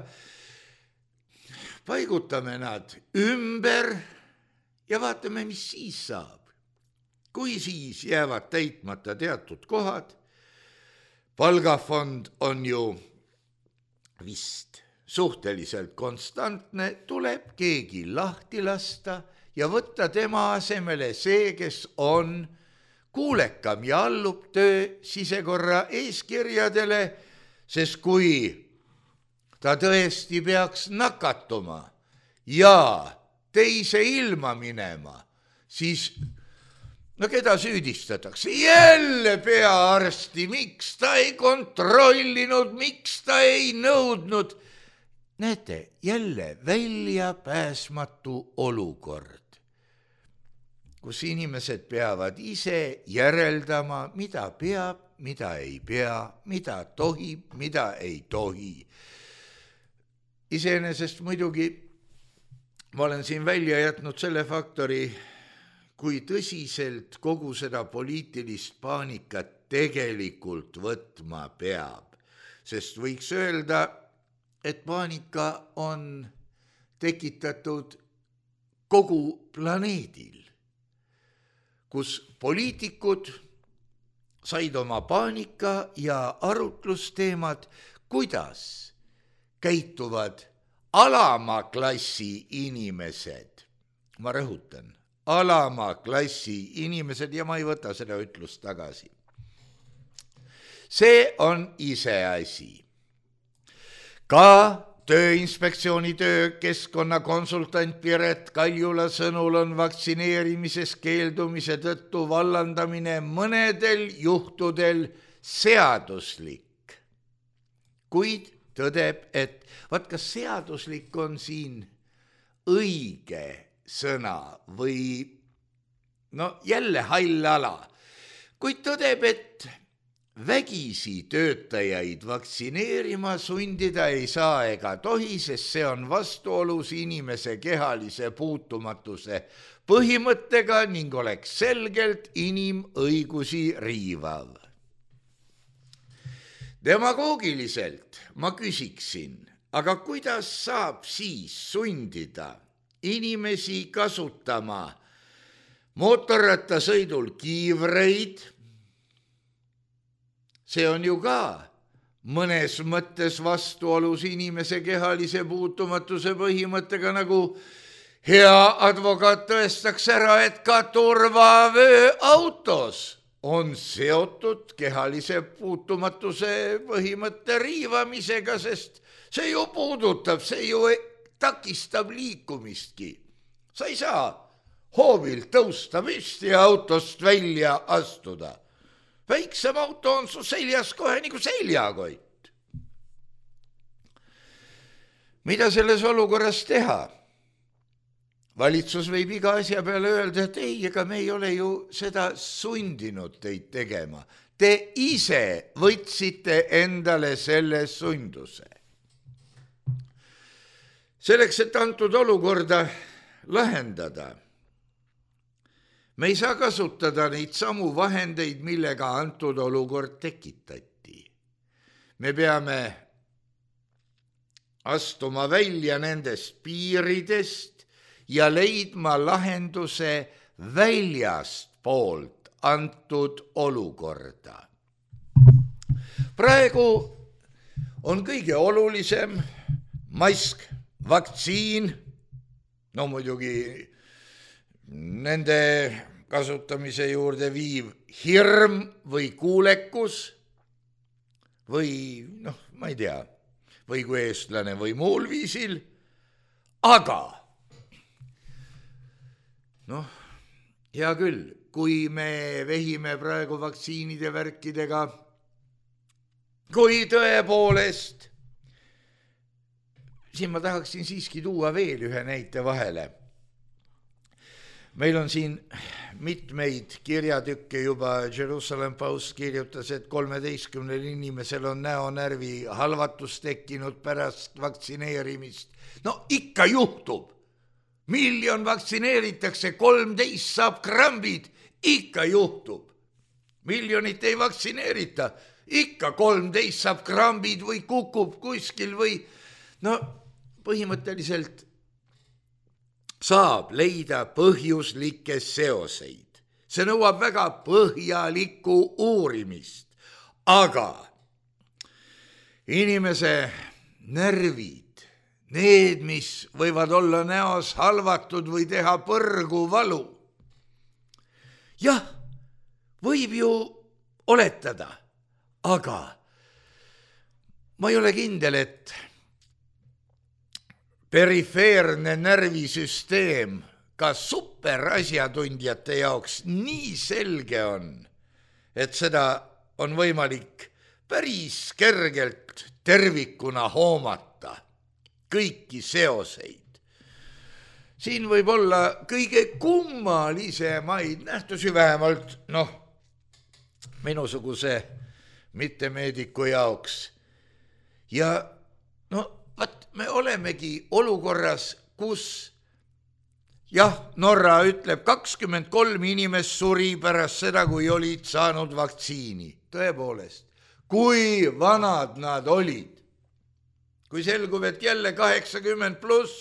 Paigutame nad ümber ja vaatame, mis siis saab. Kui siis jäävad täitmata teatud kohad, palgafond on ju vist suhteliselt konstantne, tuleb keegi lahti lasta ja võtta tema asemele see, kes on kuulekam ja allub töö sisekorra eeskirjadele, sest kui ta tõesti peaks nakatuma ja teise ilma minema, siis keda süüdistatakse? Jälle peaarsti, miks ta ei kontrollinud, miks ta ei nõudnud? Näete, jälle väljapääsmatu olukord, kus inimesed peavad ise järeldama, mida peab, mida ei pea, mida tohib, mida ei tohi. Iseenesest muidugi ma olen siin välja jätnud selle faktori, kui tõsiselt kogu seda poliitilist paanikat tegelikult võtma peab, sest võiks öelda, et paanika on tekitatud kogu planeedil, kus poliitikud said oma paanika ja arutlusteemad, kuidas käituvad alama klassi inimesed. Ma rõhutan, alama klassi inimesed ja ma ei võta seda ütlust tagasi. See on iseasi. Ka Tööinspektsiooni töökeskkonnakonsultant Piret Kaljula sõnul on vaktsineerimisest keeldumise tõttu vallandamine mõnedel juhtudel seaduslik. Kuid tõdeb, et kas seaduslik on siin õige sõna või jälle hall ala. Kuid tõdeb, et vägisi töötajaid vaktsineerima sundida ei saa ega tohi, sest see on vastuolus inimese kehalise puutumatuse põhimõttega ning oleks selgelt inimõigusi riivav. Demagoogiliselt ma küsiksin, aga kuidas saab siis sundida inimesi kasutama mootorrattasõidul kiivreid? See on ju ka mõnes mõttes vastuolus inimese kehalise puutumatuse põhimõttega, nagu hea advokaat tõestaks ära, et ka turvavöö autos on seotud kehalise puutumatuse põhimõtte riivamisega, sest see ju puudutab, see ju takistab liikumistki. Sa ei saa hoovilt tõusta püsti ja autost välja astuda. Väiksem auto on su seljas kohe nagu seljakott. Mida selles olukorras teha? Valitsus võib iga asja peale öelda, et ei, ega me ei ole ju seda sundinud teid tegema. Te ise võtsite endale selle sunduse. Selleks, et antud olukorda lahendada, me ei saa kasutada neid samu vahendeid, millega antud olukord tekitati. Me peame astuma välja nendest piiridest ja leidma lahenduse väljast poolt antud olukorda. Praegu on kõige olulisem mask, vaktsiin, muidugi nende kasutamise juurde viiv hirm või kuulekus või ma ei tea, või kui eestlane või muul viisil, aga hea küll, kui me vehime praegu vaktsiinide värkidega, kui tõepoolest, siin ma tahaksin siiski tuua veel ühe näite vahele. Meil on siin mitmeid kirjatükke juba, Jerusalem Post kirjutas, et 13 inimesel on näonärvi halvatus tekkinud pärast vaktsineerimist. Ikka juhtub. 1 miljon vaktsineeritakse, 13 saab krambid, ikka juhtub. 1 miljonit ei vaktsineerita, ikka 13 saab krambid või kukub kuskil või põhimõtteliselt saab leida põhjuslikke seoseid. See nõuab väga põhjalikku uurimist, aga inimese närvid, need, mis võivad olla näos halvatud või teha põrgu valu, jah, võib ju oletada, aga ma ei ole kindel, et perifeerne närvisüsteem ka superasjatundjate jaoks nii selge on, et seda on võimalik päris kergelt tervikuna hoomata, kõiki seoseid. Siin võib olla kõige kummalisemaid nähtusi, vähemalt minusuguse mittemeediku jaoks. Ja me olemegi olukorras, kus jah, Norra ütleb, 23 inimest suri pärast seda, kui olid saanud vaktsiini. Tõepoolest, kui vanad nad olid? Kui selgub, et jälle 80+,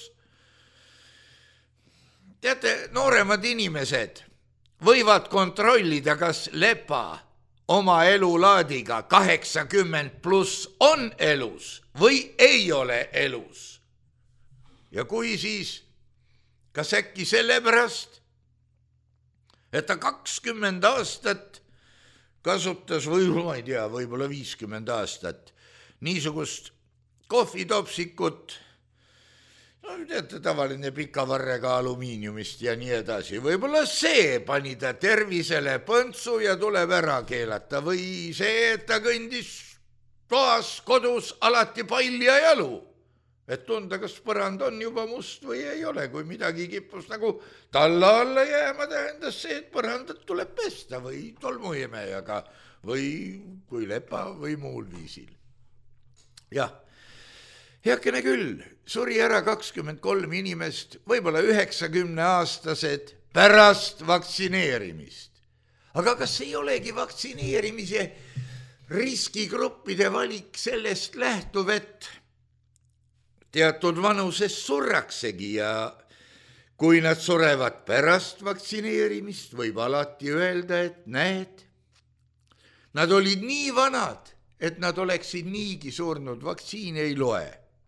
teate, nooremad inimesed võivad kontrollida, kas lepa oma elulaadiga 80+ on elus või ei ole elus. Ja kui siis, kas äkki sellepärast, et ta 20 aastat kasutas või ma ei tea, võib-olla 50 aastat niisugust kohvitopsikut, no teate, tavaline pika varrega alumiiniumist ja nii edasi. Võib-olla see pani ta tervisele põntsu ja tuleb ära keelata või see, et ta kõndis toas kodus alati palja jalu, et tunda, kas põrand on juba must või ei ole. Kui midagi kippus nagu talla alla jääma, tähendas see, et põrandat tuleb pesta või tolmuimejaga või kui lepa või muul viisil. Jah, heakene küll, suri ära 23 inimest, võib-olla 90-aastased pärast vaktsineerimist. Aga kas ei olegi vaktsineerimise riskigruppide valik sellest lähtuv, et teatud vanuses surraksegi ja kui nad surevad pärast vaktsineerimist, võib alati öelda, et näed, nad olid nii vanad, et nad oleksid niigi surnud, vaktsiin ei loe.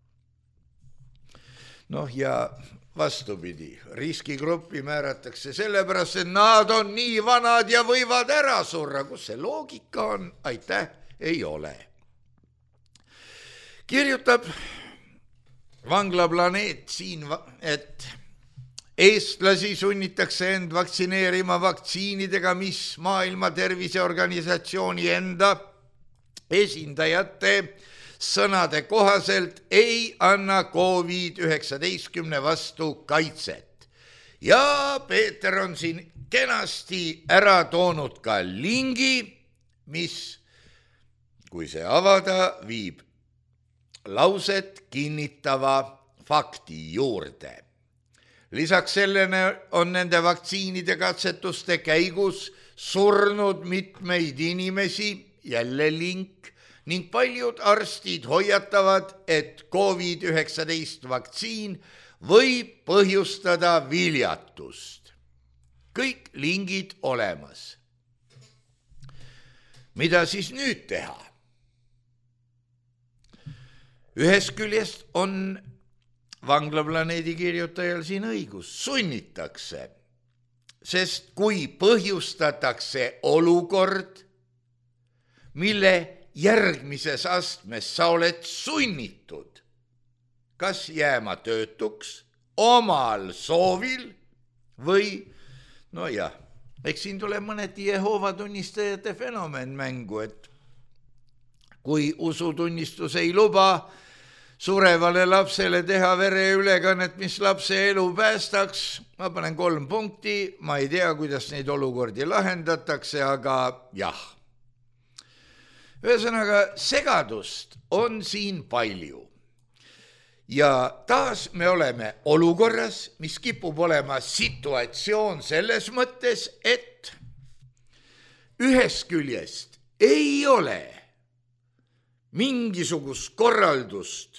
Noh ja vastupidi, riskigruppi määratakse sellepärast, et nad on nii vanad ja võivad ära surra. Kus see loogika on? Aitäh, ei ole. Kirjutab Vanglaplaneet siin, et eestlasi sunnitakse end vaktsineerima vaktsiinidega, mis Maailma Terviseorganisatsiooni enda esindajate sõnade kohaselt ei anna COVID-19 vastu kaitset. Ja Peeter on siin kenasti ära toonud ka lingi, mis, kui see avada, viib lauset kinnitava fakti juurde. Lisaks sellele on nende vaktsiinide katsetuste käigus surnud mitmeid inimesi, jälle link, ning paljud arstid hoiatavad, et COVID-19 vaktsiin võib põhjustada viljatust. Kõik lingid olemas. Mida siis nüüd teha? Ühest küljest on Vanglaplaneedi kirjutajal siin õigus, sunnitakse, sest kui põhjustatakse olukord, mille järgmises astmes sa oled sunnitud kas jääma töötuks omal soovil või, no jah, eks siin tuleb mõneti Jehoova tunnistajate fenomen mängu, et kui usutunnistus ei luba surevale lapsele teha vereülekannet, mis lapse elu päästaks, ma panen 3 punkti, ma ei tea, kuidas neid olukordi lahendatakse, aga jah. Ühesõnaga, segadust on siin palju. Ja taas me oleme olukorras, mis kipub olema situatsioon selles mõttes, et ühest küljest ei ole mingisugust korraldust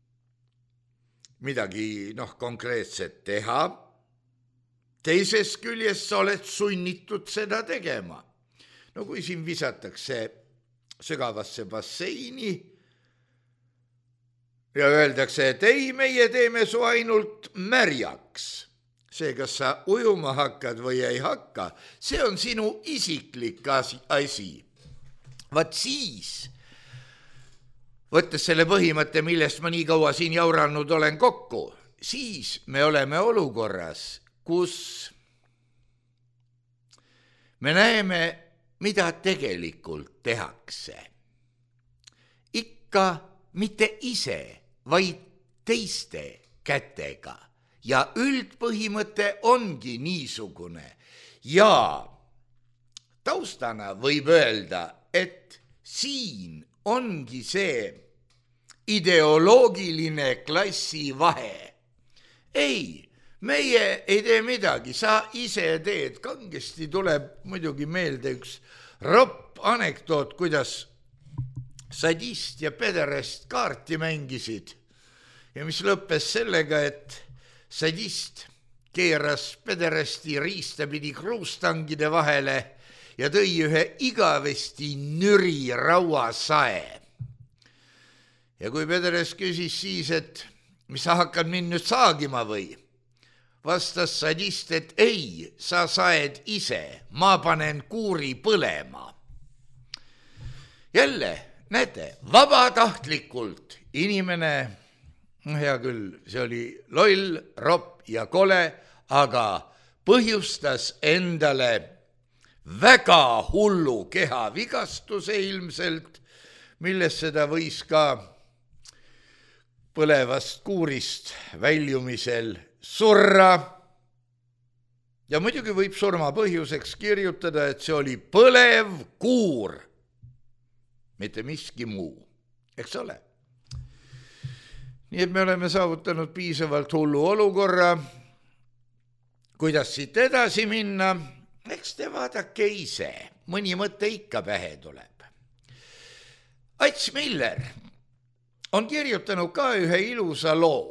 midagi konkreetset teha, teisest küljest sa oled sunnitud seda tegema. No kui siin visatakse sügavasse basseini ja öeldakse, et ei, meie teeme su ainult märjaks. See, kas sa ujuma hakkad või ei hakka, see on sinu isiklik asi. Vaat siis, võttes selle põhimõtte, millest ma nii kaua siin jauranud olen kokku, siis me oleme olukorras, kus me näeme, mida tegelikult tehakse. Ikka mitte ise, vaid teiste kätega. Ja üldpõhimõte ongi niisugune. Ja taustana võib öelda, et siin ongi see ideoloogiline klassivahe. Ei, meie ei tee midagi, sa ise teed. Kangesti tuleb muidugi meelde üks ropp anekdoot, kuidas sadist ja pederast kaarti mängisid ja mis lõppes sellega, et sadist keeras pederasti riistapidi kruustangide vahele ja tõi ühe igavesti nüri rauasae. Ja kui pederast küsis siis, et mis sa hakkad mind nüüd saagima või? Vastas sadist, et ei, sa saed ise, ma panen kuuri põlema. Jälle, näete, vabatahtlikult inimene, hea küll, see oli loll, ropp ja kole, aga põhjustas endale väga hullu kehavigastuse ilmselt, millest seda võis ka põlevast kuurist väljumisel surra. Ja muidugi võib surma põhjuseks kirjutada, et see oli põlev kuur, mitte miski muu, eks ole. Nii et me oleme saavutanud piisavalt hullu olukorra. Kuidas siit edasi minna? Eks te vaadake ise, mõni mõte ikka pähe tuleb. Ats Miller on kirjutanud ka ühe ilusa loo.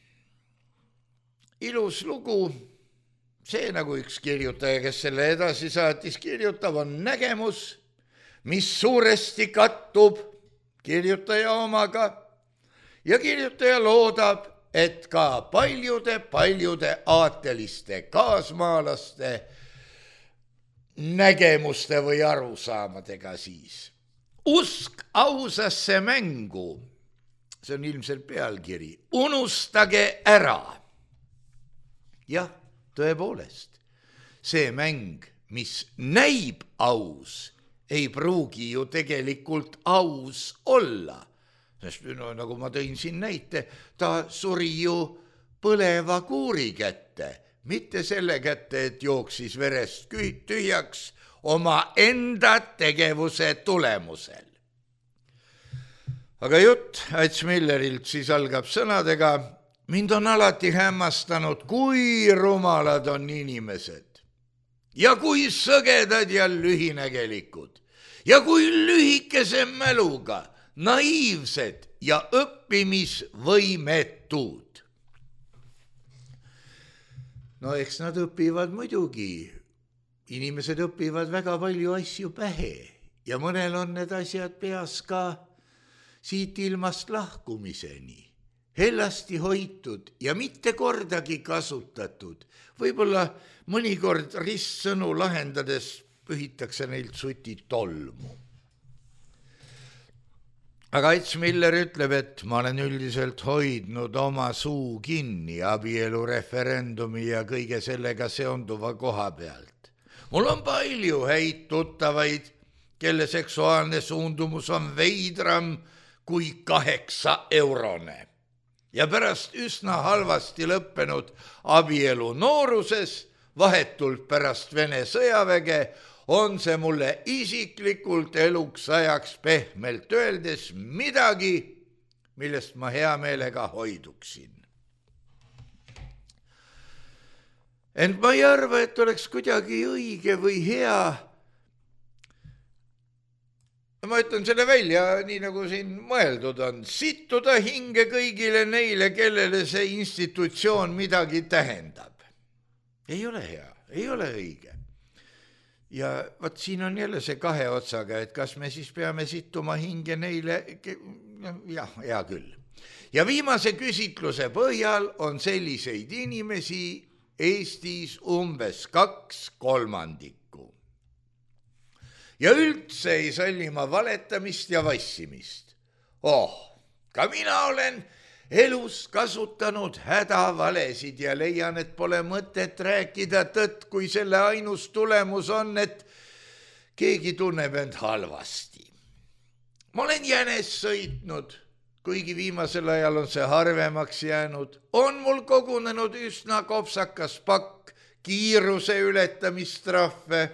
Ilus lugu, see nagu üks kirjutaja, kes selle edasi saatis, kirjutab, on nägemus, mis suuresti kattub kirjutaja omaga ja kirjutaja loodab, et ka paljude aateliste kaasmaalaste nägemuste või arusaamadega siis. Usk ausasse mängu, see on ilmselt pealkiri, unustage ära. Jah, tõepoolest, see mäng, mis näib aus, ei pruugi ju tegelikult aus olla. Sest nagu ma tõin siin näite, ta suri ju põleva kuuri kätte, mitte selle kätte, et jooksis verest tühjaks oma enda tegevuse tulemusel. Aga jutt Ats Millerilt siis algab sõnadega: mind on alati hämmastanud, kui rumalad on inimesed ja kui sõgedad ja lühinägelikud ja kui lühikese mäluga, naiivsed ja õppimisvõimetud. No eks nad õpivad muidugi. Inimesed õpivad väga palju asju pähe ja mõnel on need asjad peas ka siit ilmast lahkumiseni. Hellasti hoitud ja mitte kordagi kasutatud. Võib-olla mõnikord ristsõnu lahendades pühitakse neilt suti tolmu. Aga Ats Miller ütleb, et ma olen üldiselt hoidnud oma suu kinni abielureferendumi ja kõige sellega seonduva koha pealt. Mul on palju häid tuttavaid, kelle seksuaalne suundumus on veidram kui 8-eurone. Ja pärast üsna halvasti lõppenud abielu nooruses, vahetult pärast Vene sõjaväge, on see mulle isiklikult eluks ajaks pehmelt öeldes midagi, millest ma hea meelega hoiduksin. Ent ma ei arva, et oleks kuidagi õige või hea. Ma ütlen selle välja, nii nagu siin mõeldud on, sittuda hinge kõigile neile, kellele see institutsioon midagi tähendab. Ei ole hea, ei ole õige. Ja vaat siin on jälle see kahe otsaga, et kas me siis peame sittuma hinge neile, jah, hea küll. Ja viimase küsitluse põhjal on selliseid inimesi Eestis umbes 2/3. Ja üldse ei salli ma valetamist ja vassimist. Ka mina olen elus kasutanud hädavalesid ja leian, et pole mõtet rääkida tõtt, kui selle ainus tulemus on, et keegi tunneb end halvasti. Ma olen jänes sõitnud, kuigi viimasel ajal on see harvemaks jäänud. On mul kogunenud üsna kopsakas pakk kiiruse ületamistrahve.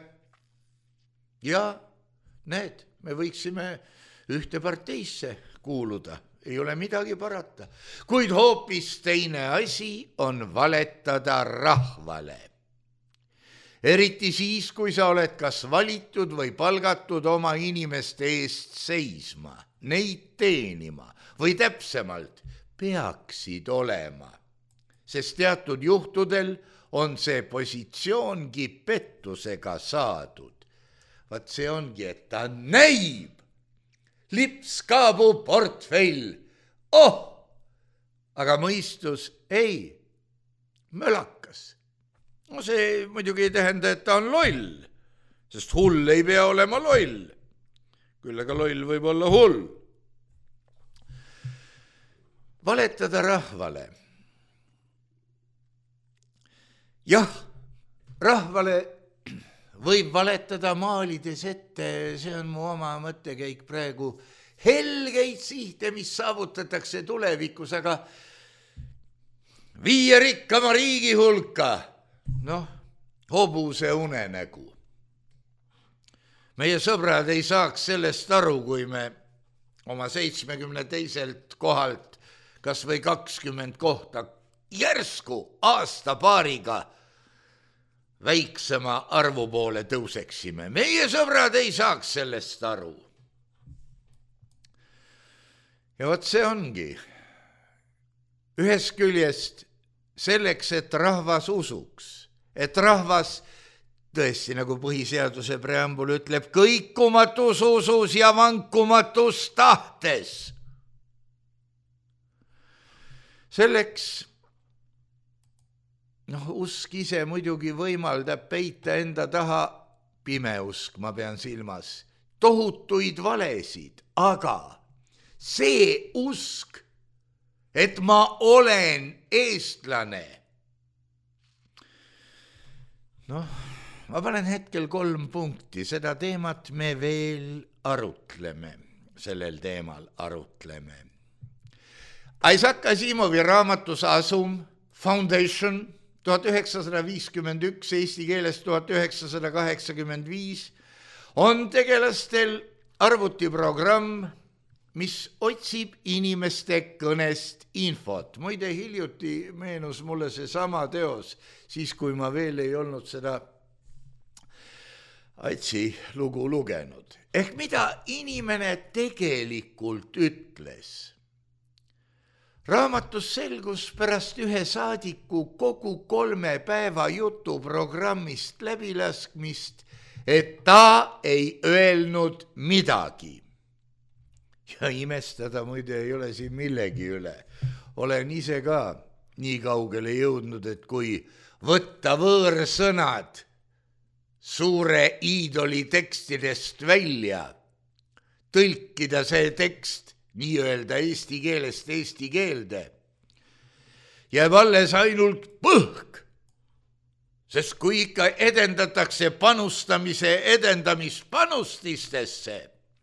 Ja näed, me võiksime ühte parteisse kuuluda. ei ole midagi parata, kuid hoopis teine asi on valetada rahvale. Eriti siis, kui sa oled kas valitud või palgatud oma inimeste eest seisma, neid teenima või täpsemalt peaksid olema, sest teatud juhtudel on see positsioongi pettusega saadud. Vaat see ongi, et ta näib, lipskaabu portfell, aga mõistus ei, mölakas. No see muidugi ei tähenda, et ta on loll, sest hull ei pea olema loll. Küll aga loll võib olla hull. Valetada rahvale. Jah, rahvale võib valetada maalides ette, see on mu oma mõttekäik praegu, helgeid sihte, mis saavutatakse tulevikus, aga 5 rikkama riigi hulka, hobuse unenägu. Meie sõbrad ei saaks sellest aru, kui me oma 72. kohalt kas või 20 kohta järsku aasta-paariga väiksema arvu poole tõuseksime. Meie sõbrad ei saaks sellest aru. Ja vot see ongi. Ühest küljest selleks, et rahvas usuks, et rahvas tõesti, nagu põhiseaduse preambul ütleb, kõikumatus usus ja vankumatus tahtes. Selleks usk ise muidugi võimaldab peita enda taha, pimeusk ma pean silmas, tohutuid valesid, aga see usk, et ma olen eestlane. Ma panen hetkel 3 punkti, seda teemat me veel arutleme, sellel teemal arutleme. Isaac Asimovi raamatus Asum Foundation 1951, eesti keeles 1985, on tegelastel arvutiprogramm, mis otsib inimeste kõnest infot. Muide, hiljuti meenus mulle see sama teos, siis kui ma veel ei olnud seda Aitsi lugu lugenud. Ehk mida inimene tegelikult ütles. Raamatus selgus pärast ühe saadiku kogu 3 päeva jutuprogrammist läbilaskmist, et ta ei öelnud midagi. Ja imestada muide ei ole siin millegi üle. Olen ise ka nii kaugele jõudnud, et kui võtta võõrsõnad suure iidoli tekstidest välja, tõlkida see tekst nii-öelda eesti keelest eesti keelde, jääb alles ainult põhk, sest kui ikka edendatakse panustamise edendamispanustistesse,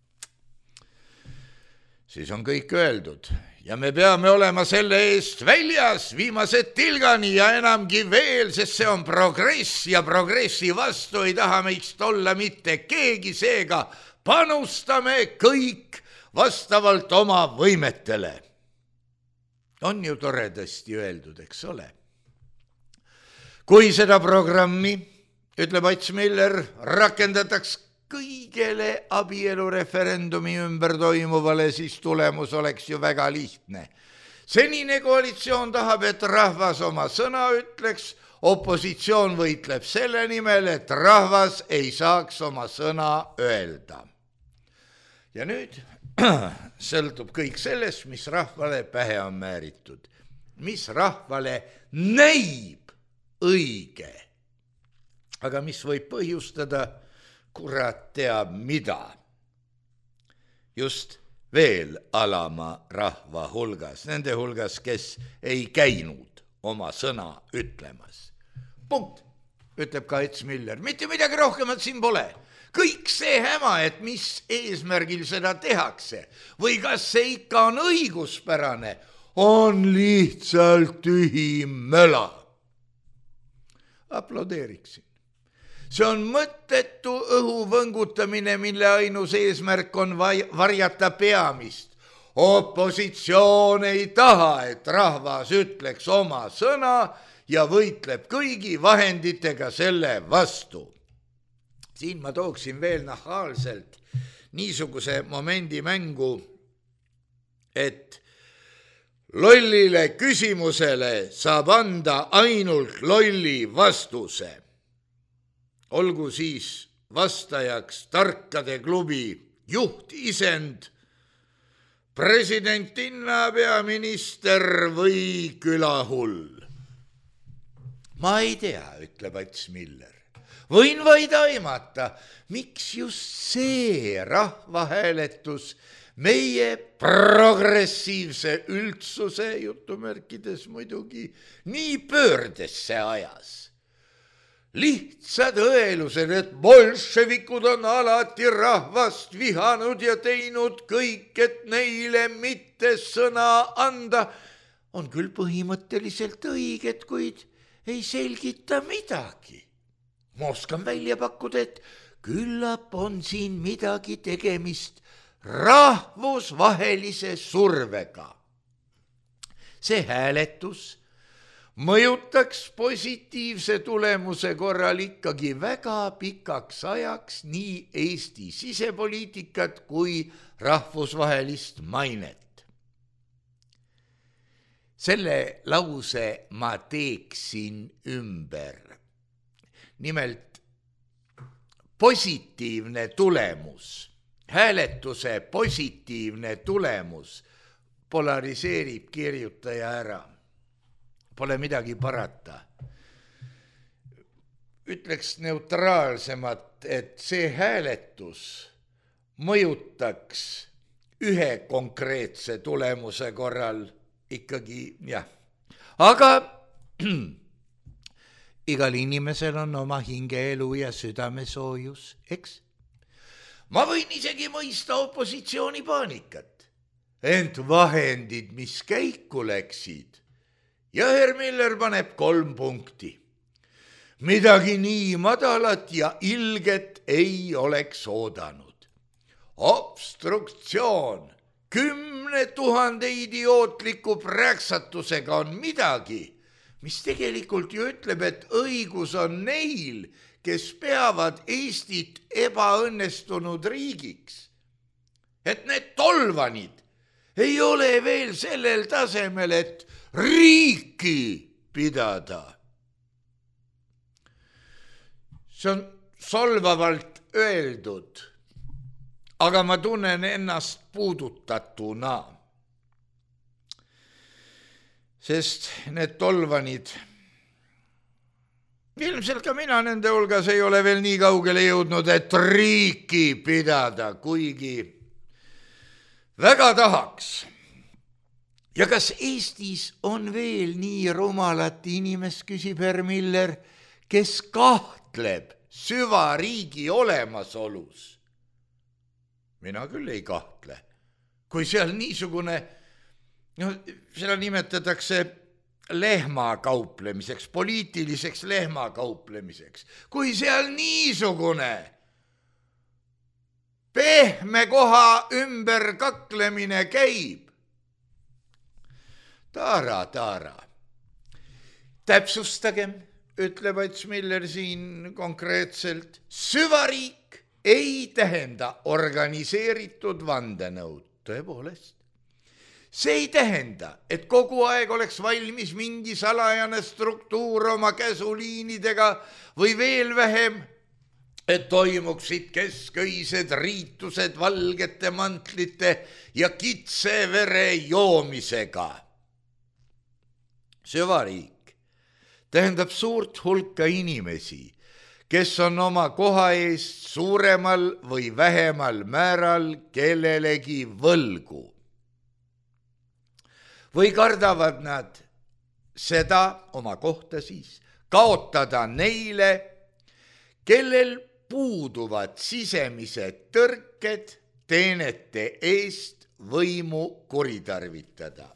siis on kõik öeldud ja me peame olema selle eest väljas viimased tilgani ja enamgi veel, sest see on progress ja progressi vastu ei taha meist olla mitte keegi, seega panustame kõik vastavalt oma võimetele. On ju toredasti öeldud, eks ole. Kui seda programmi, ütleb Ats Miller, rakendataks kõigele abielureferendumi ümber toimuvale, siis tulemus oleks ju väga lihtne. Senine koalitsioon tahab, et rahvas oma sõna ütleks, opositsioon võitleb selle nimel, et rahvas ei saaks oma sõna öelda. Ja nüüd sõltub kõik sellest, mis rahvale pähe on määritud, mis rahvale näib õige, aga mis võib põhjustada kurat teab mida. Just veel alama rahva hulgas, nende hulgas, kes ei käinud oma sõna ütlemas. Punkt, ütleb ka Ats Miller. Mitte midagi rohkemat siin pole. Kõik see häma, et mis eesmärgil seda tehakse või kas see ikka on õiguspärane, on lihtsalt tühi möla. Aplodeeriksin. See on mõttetu õhu võngutamine, mille ainus eesmärk on varjata peamist. Opositsioon ei taha, et rahvas ütleks oma sõna ja võitleb kõigi vahenditega selle vastu. Siin ma tooksin veel nahaalselt niisuguse momendi mängu, et lollile küsimusele saab anda ainult lolli vastuse. Olgu siis vastajaks tarkade klubi juhtisend, president, linnapeaminister või külahull. Ma ei tea, ütleb Ats Miller. Võin vaid aimata, miks just see rahvahääletus meie progressiivse üldsuse, jutumärkides muidugi, nii pöördesse ajas. Lihtsad õelused, et bolševikud on alati rahvast vihanud ja teinud kõik, et neile mitte sõna anda, on küll põhimõtteliselt õiged, kuid ei selgita midagi. Ma oskan välja pakkuda, et küllap on siin midagi tegemist rahvusvahelise survega. See hääletus mõjutaks positiivse tulemuse korral ikkagi väga pikaks ajaks nii Eesti sisepoliitikat kui rahvusvahelist mainet. Selle lause ma teeksin ümber. Nimelt positiivne tulemus, hääletuse positiivne tulemus polariseerib kirjutaja ära. Pole midagi parata. Ütleks neutraalsemat, et see hääletus mõjutaks ühe konkreetse tulemuse korral ikkagi, jah. Aga igal inimesel on oma hingeelu ja südamesoojus, eks? Ma võin isegi mõista opositsiooni paanikat, ent vahendid, mis käiku läksid, ja Herr Miller paneb 3 punkti. Midagi nii madalat ja ilget ei oleks oodanud. Obstruktsioon 10 000 idiootliku präksatusega on midagi, mis tegelikult ju ütleb, et õigus on neil, kes peavad Eestit ebaõnnestunud riigiks. Et need tolvanid ei ole veel sellel tasemel, et riiki pidada. See on solvavalt öeldud, aga ma tunnen ennast puudutatuna, sest need tolvanid, ilmselt ka mina nende hulgas ei ole veel nii kaugele jõudnud, et riiki pidada, kuigi väga tahaks. Ja kas Eestis on veel nii rumalat inimest, küsib Herr Miller, kes kahtleb süvariigi olemasolus? Mina küll ei kahtle. Kui seal niisugune, seda nimetatakse lehmakauplemiseks, poliitiliseks lehmakauplemiseks. Kui seal niisugune pehme koha ümber kaklemine käib, Taara. Täpsustagem, ütleb Ats Miller siin konkreetselt, süvariik ei tähenda organiseeritud vandenõud, tõepoolest. See ei tähenda, et kogu aeg oleks valmis mingi salajane struktuur oma käsuliinidega või veel vähem, et toimuksid kesköised riitused valgete mantlite ja kitsevere joomisega. Süvariik tähendab suurt hulka inimesi, kes on oma koha eest suuremal või vähemal määral kellelegi võlgu. Või kardavad nad seda oma kohta siis kaotada neile, kellel puuduvad sisemised tõrked teenete eest võimu kuritarvitada.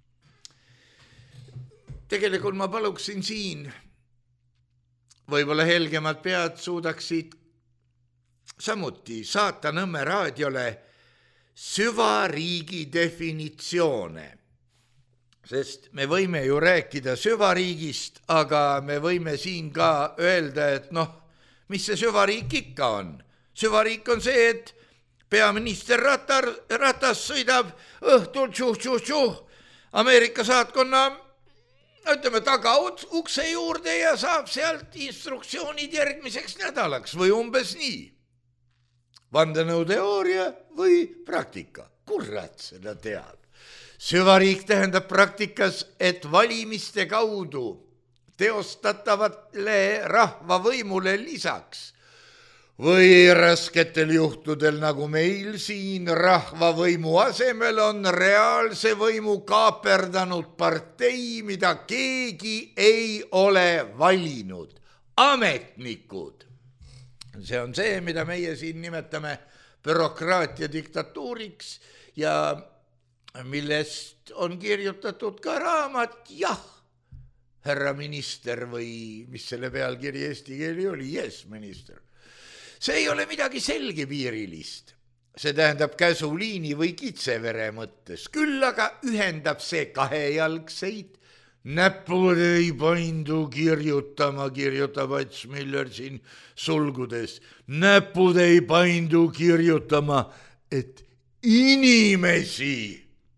Tegelikult ma paluksin siin, võib-olla helgemad pead suudaksid samuti saata Nõmme raadiole süvariigi definitsioone. Sest me võime ju rääkida süvariigist, aga me võime siin ka öelda, et mis see süvariik ikka on? Süvariik on see, et peaminister Ratas sõidab õhtul tšuh-tšuh-tšuh Ameerika saatkonna taga ukse juurde ja saab sealt instruktsioonid järgmiseks nädalaks või umbes nii. Vandenõuteooria või praktika? Kurat seda teab. Süvariik tähendab praktikas, et valimiste kaudu teostatavale rahvavõimule lisaks või rasketel juhtudel, nagu meil siin, rahvavõimu asemel on reaalse võimu kaaperdanud partei, mida keegi ei ole valinud. Ametnikud. See on see, mida meie siin nimetame bürokraatia diktatuuriks ja millest on kirjutatud ka raamat, jah, härra minister või mis selle pealkiri eesti keeli oli, yes, minister. See ei ole midagi selgepiirilist. See tähendab käsuliini või kitsevere mõttes. Küll aga ühendab see kahejalgseid. Näpud ei paindu kirjutama, kirjutab Ats Miller siin sulgudes. Näpud ei paindu kirjutama, et inimesi,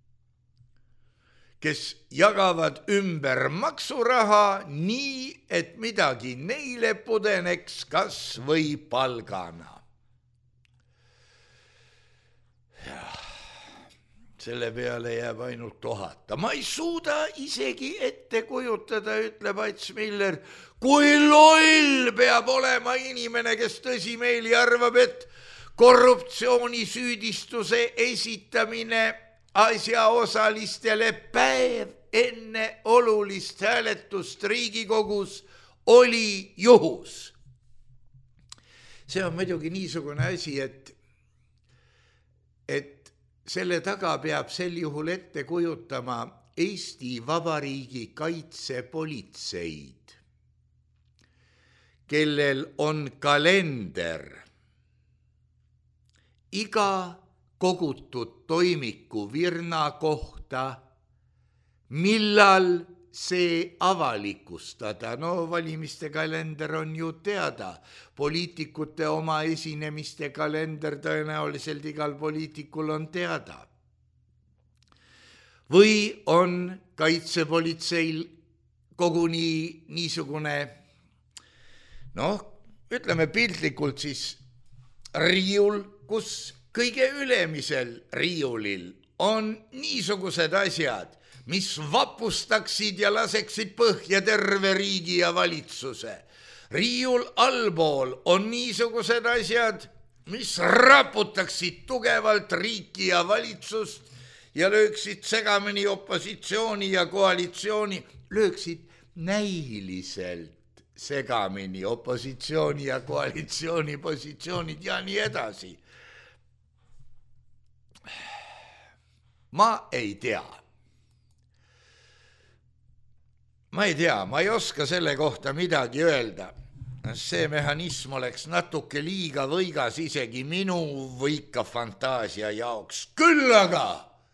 kes jagavad ümber maksuraha nii, et midagi neile pudeneks kas või palgana. Selle peale jääb ainult tohata. Ma ei suuda isegi ette kujutada, ütleb Ats Miller, kui loll peab olema inimene, kes tõsimeeli arvab, et korruptsioonisüüdistuse esitamine asjaosalistele päev enne olulist hääletust Riigikogus oli juhus. See on muidugi niisugune asi, et selle taga peab sel juhul ette kujutama Eesti Vabariigi kaitsepolitseid, kellel on kalender iga kogutud toimiku virna kohta, millal see avalikustada. Valimiste kalender on ju teada. Poliitikute oma esinemiste kalender tõenäoliselt igal poliitikul on teada. Või on kaitsepolitseil koguni niisugune, ütleme piltlikult siis riiul, kus kõige ülemisel riiulil on niisugused asjad, mis vapustaksid ja laseksid põhja terve riigi ja valitsuse. Riiul allpool on niisugused asjad, mis raputaksid tugevalt riiki ja valitsust ja lööksid segamini opositsiooni ja koalitsiooni, lööksid näiliselt segamini opositsiooni ja koalitsiooni positsioonid ja nii edasi. Ma ei tea, ma ei oska selle kohta midagi öelda. See mehhanism oleks natuke liiga võigas isegi minu võika fantaasia jaoks. Küll aga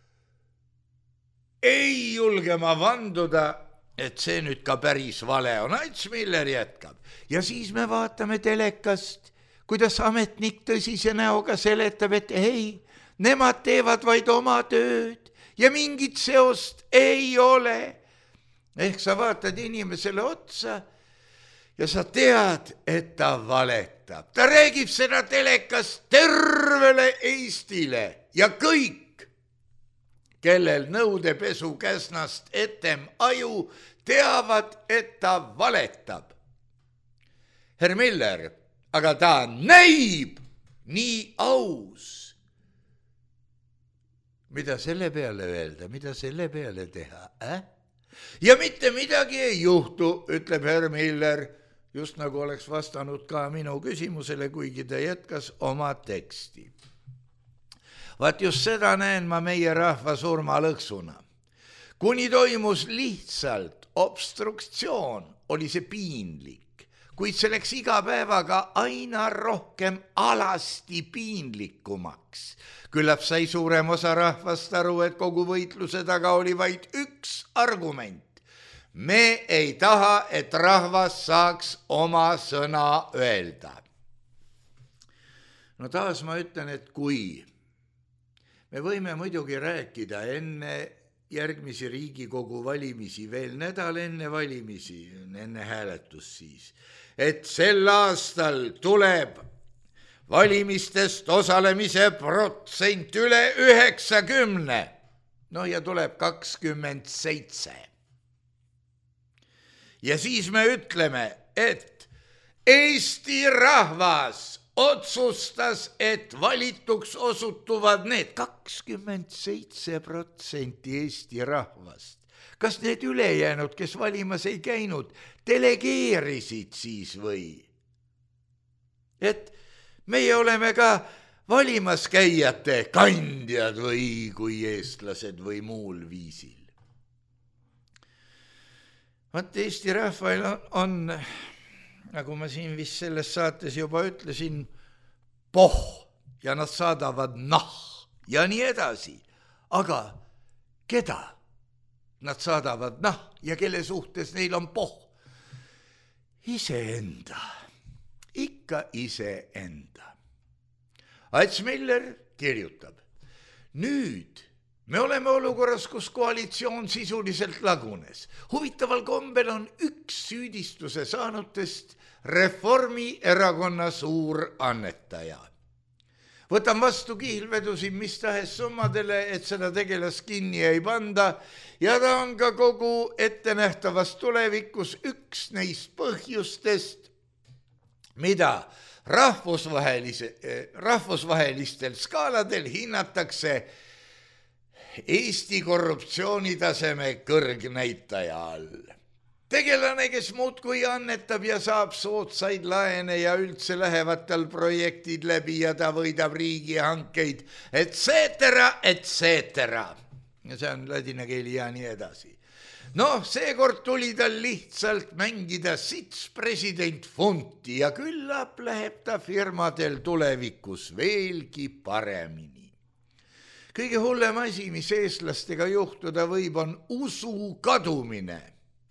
ei julge ma vanduda, et see nüüd ka päris vale on. Ats Miller jätkab. Ja siis me vaatame telekast, kuidas ametnik tõsise näoga seletab, et ei, nemad teevad vaid oma tööd ja mingit seost ei ole. Ehk sa vaatad inimesele otsa ja sa tead, et ta valetab. Ta räägib seda telekast tervele Eestile ja kõik, kellel nõudepesu käsnast etem aju, teavad, et ta valetab. Herr Miller, aga ta näib nii aus. Mida selle peale öelda, mida selle peale teha, Ja mitte midagi ei juhtu, ütleb Herr Miller, just nagu oleks vastanud ka minu küsimusele, kuigi ta jätkas oma teksti. Vaat just seda näen ma meie rahva surmalõksuna. Kuni toimus lihtsalt obstruktsioon, oli see piinlik. kuid see läks iga päevaga aina rohkem alasti piinlikumaks. Küllap sai suurem osa rahvast aru, et kogu võitluse taga oli vaid üks argument. Me ei taha, et rahvas saaks oma sõna öelda. No taas ma ütlen, et kui me võime muidugi rääkida enne järgmisi Riigikogu valimisi, veel nädal enne valimisi, enne hääletus siis, et sel aastal tuleb valimistest osalemise protsent üle 90, no ja tuleb 27. Ja siis me ütleme, et Eesti rahvas otsustas, et valituks osutuvad need 27% Eesti rahvast. Kas need ülejäänud, kes valimas ei käinud, delegeerisid siis või? Et meie oleme ka valimas käijate kandjad või kui eestlased või muul viisil. Vaat Eesti rahvail on, nagu ma siin vist selles saates juba ütlesin, poh ja nad saadavad ja nii edasi. Aga keda nad saadavad ja kelle suhtes neil on poh? Iseenda, ikka iseenda. Ats Miller kirjutab, nüüd me oleme olukorras, kus koalitsioon sisuliselt lagunes. Huvitaval kombel on üks süüdistuse saanutest Reformierakonna suur annetaja. Võtan vastu kihlvedusi mis tahes summadele, et seda tegelast kinni ei panda ja ta on ka kogu ettenähtavas tulevikus üks neist põhjustest, mida rahvusvahelistel skaaladel hinnatakse Eesti korruptsioonitaseme kõrgnäitaja all. Tegelane, kes muudkui annetab ja saab soodsaid laene ja üldse lähevad tal projektid läbi ja ta võidab riigihankeid, etc. Ja see on ladina keeli ja nii edasi. Seekord tuli tal lihtsalt mängida sits president funti ja küllap läheb ta firmadel tulevikus veelgi paremini. Kõige hullem asi, mis eestlastega juhtuda võib, on usu kadumine.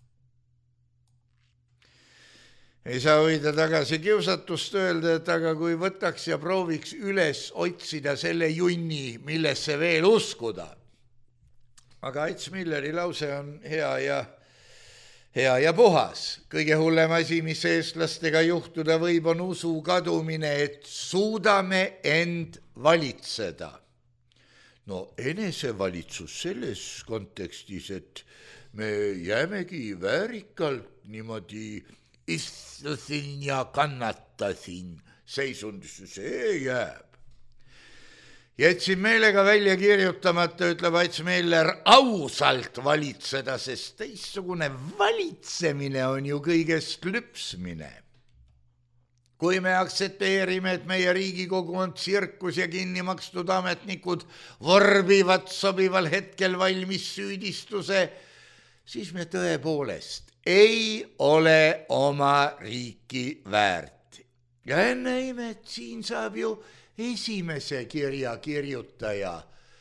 Ei saa hoida tagasi kiusatust öelda, et aga kui võtaks ja prooviks üles otsida selle junni, millesse veel uskuda. Aga Ats Milleri lause on hea ja puhas. Kõige hullem asi, mis eestlastega juhtuda võib, on usu kadumine, et suudame end valitseda. Enesevalitsus selles kontekstis, et me jäämegi väärikalt niimoodi istusin ja kannatasin seisundisse, see jääb. Jätsin meelega välja kirjutamata, ütleb Ats Miller, ausalt valitseda, sest teistsugune valitsemine on ju kõigest lüpsmine. Kui me aktsepteerime, et meie Riigikogu on tsirkus ja kinni makstud ametnikud vorbivad sobival hetkel valmis süüdistuse, siis me tõepoolest ei ole oma riiki väärt. Ja enne imet siin saab ju esimese kirja kirjutaja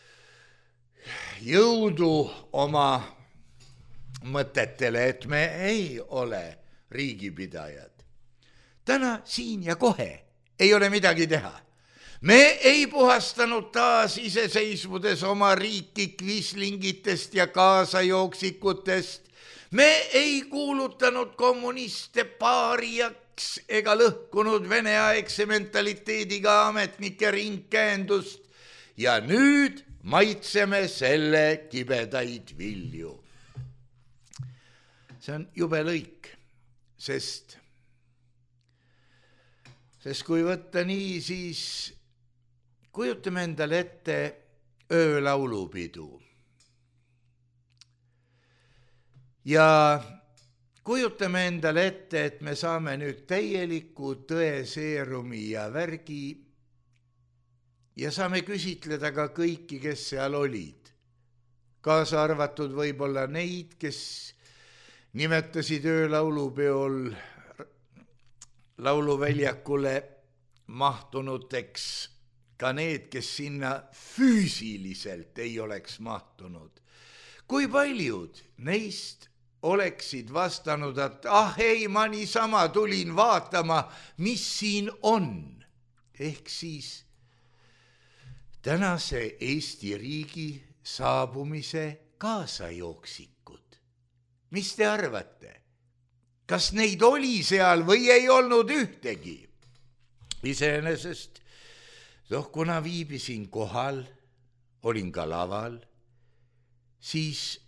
jõudu oma mõtetele, et me ei ole riigipidajad. Täna, siin ja kohe ei ole midagi teha. Me ei puhastanud taas iseseisvudes oma riiki kvislingitest ja kaasajooiksikutest. Me ei kuulutanud kommuniste paarijaks ega lõhkunud veneaegse mentaliteediga ametnike ringkäendust ja nüüd maitseme selle kibedaid vilju. See on jube lõik, sest kui võtta nii, siis kujutame endale ette öölaulupidu. Ja kujutame endale ette, et me saame nüüd täieliku tõeseerumi ja värgi ja saame küsitleda ka kõiki, kes seal olid. Kaasa arvatud võib-olla neid, kes nimetasid öölaulupeol lauluväljakule mahtunuteks ka need, kes sinna füüsiliselt ei oleks mahtunud. Kui paljud neist oleksid vastanud, et ei, ma niisama tulin vaatama, mis siin on. Ehk siis tänase Eesti riigi saabumise kaasajooksikud. Mis te arvate? Kas neid oli seal või ei olnud ühtegi? Iseenesest, kuna viibisin kohal, olin ka laval, siis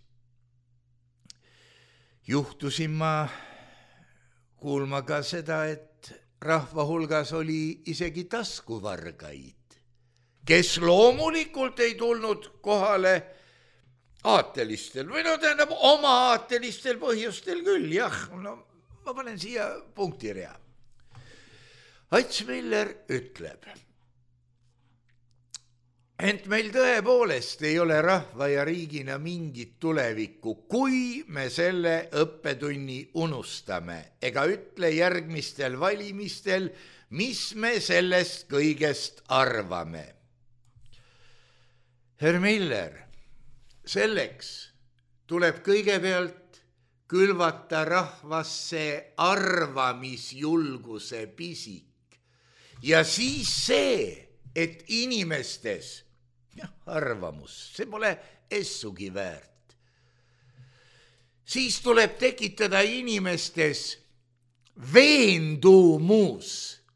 juhtusin ma kuulma ka seda, et rahva hulgas oli isegi taskuvargaid, kes loomulikult ei tulnud kohale aatelistel või tähendab oma aatelistel põhjustel küll, jah, ma panen siia punktirea. Ats Miller ütleb, ent meil tõepoolest ei ole rahva ja riigina mingit tulevikku, kui me selle õppetunni unustame ega ütle järgmistel valimistel, mis me sellest kõigest arvame. Herr Miller, selleks tuleb kõigepealt külvata rahvasse arvamisjulguse pisik ja siis see, et inimestes arvamus, see pole essugi väärt. Siis tuleb tekitada inimestes veendumus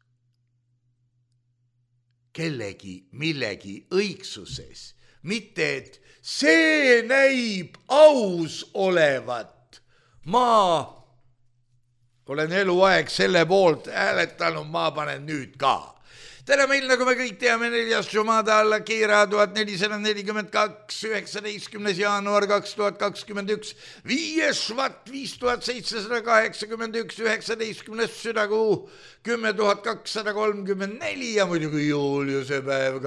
kellegi millegi õigsuses, mitte et see näib aus olevat. Ma olen eluaeg selle poolt hääletanud, ma panen nüüd ka. Täna meil, nagu me kõik teame, 4. Jumada alla keera 1442, 19. jaanuar 2021, 5. Švat 5781, 19. südakuu 10,234 ja muidugi Juliuse päev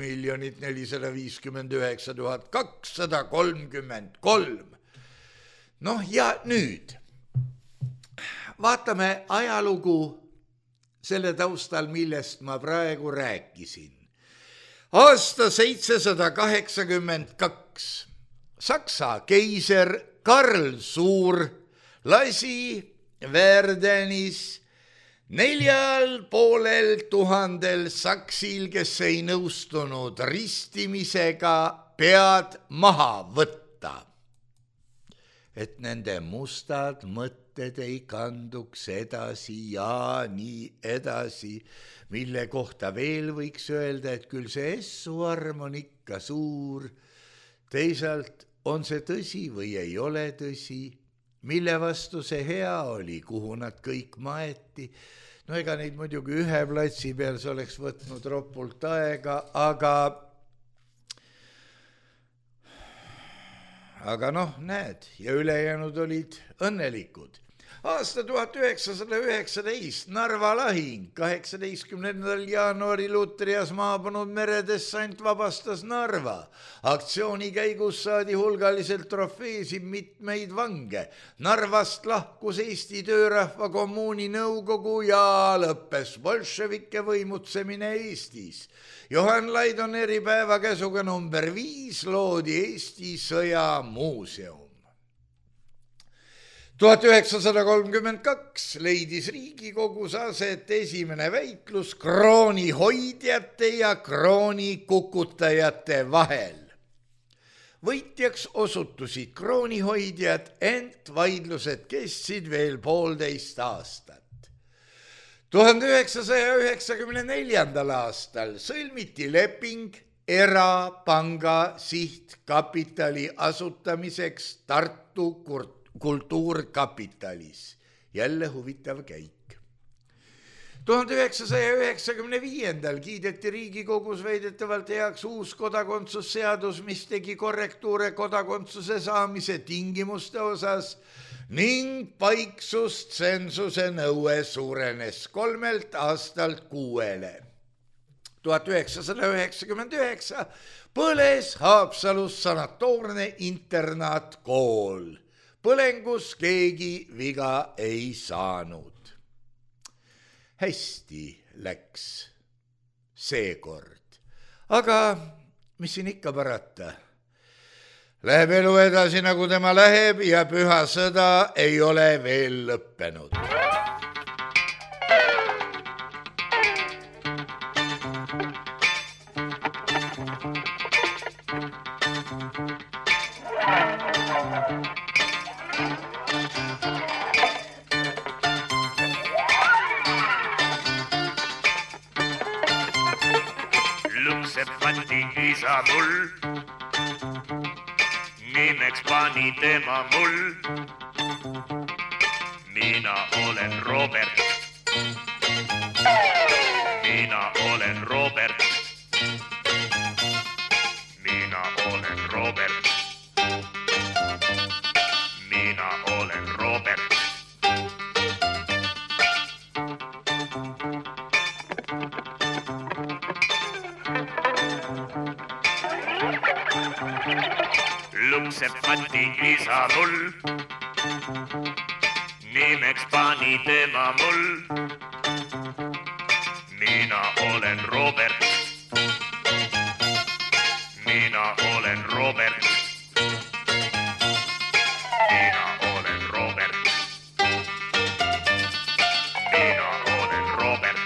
2,459,233. Ja nüüd vaatame ajalugu selle taustal, millest ma praegu rääkisin. Aasta 782. Saksa keiser Karl Suur lasi Verdenis 4,5 saksil, kes ei nõustunud ristimisega, pead maha võtta, et nende mustad mõtted ei kanduks edasi ja nii edasi, mille kohta veel võiks öelda, et küll see essuarm on ikka suur. Teisalt on see tõsi või ei ole tõsi, mille vastu see hea oli, kuhu nad kõik maeti. Ega neid muidugi ühe platsi peal see oleks võtnud ropult aega, aga näed, ja ülejäänud olid õnnelikud. Aasta 1919, Narva lahing, 18. jaanuari Lutrias maabunud meredessant vabastas Narva. Aktsiooni käigus saadi hulgaliselt trofeesid mitmeid vange. Narvast lahkus Eesti töörahva kommuuni nõukogu ja lõppes bolševike võimutsemine Eestis. Johan Laidoneri päevakäsuga number 5 loodi Eesti sõjamuuseum. 1932 leidis Riigikogus aset esimene väitlus krooni hoidjate ja krooni kukutajate vahel. Võitjaks osutusid krooni hoidjad, ent vaidlused kestsid veel 1,5 aastat. 1994. aastal sõlmiti leping erapanga sihtkapitali asutamiseks Tartu kultuurkapitalis. Jälle huvitav käik. 1995. kiideti Riigikogus väidetavalt heaks uus kodakondsusseadus, mis tegi korrektuure kodakondsuse saamise tingimuste osas ning paiksus tsensuse nõue suurenes 3 aastalt 6. 1999 põles Haapsalus sanatoorne internaatkool. Põlengus keegi viga ei saanud. hästi läks seekord. Aga mis siin ikka parata? Läheb elu edasi, nagu tema läheb ja püha sõda ei ole veel lõppenud. Lõpseb pandi isa mul, nimeks pani tema mul. Mina olen Robert. Mina olen Robert. Mina olen Robert. Mina olen Robert. Lõpseb pandi isa mul, nimeks pani tema mul. Mina olen Robert. Mina olen Robert. Mina olen Robert. Mina olen Robert.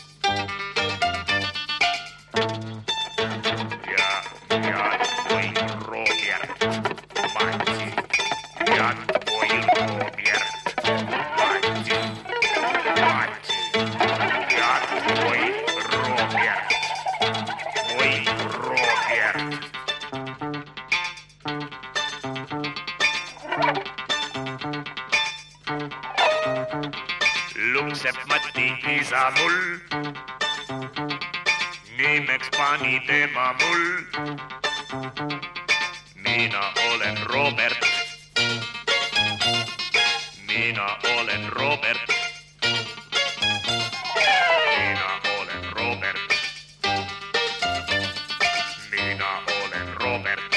Ja või Robert. Ja tvoj Robert. Mati. Ja tvoj Robert. Tvoj Robert. Lõpseb Mati isa mul, nimeks pani tema mul. Mina olen Robert. Mina olen Robert. Mina olen Robert. Mina olen Robert.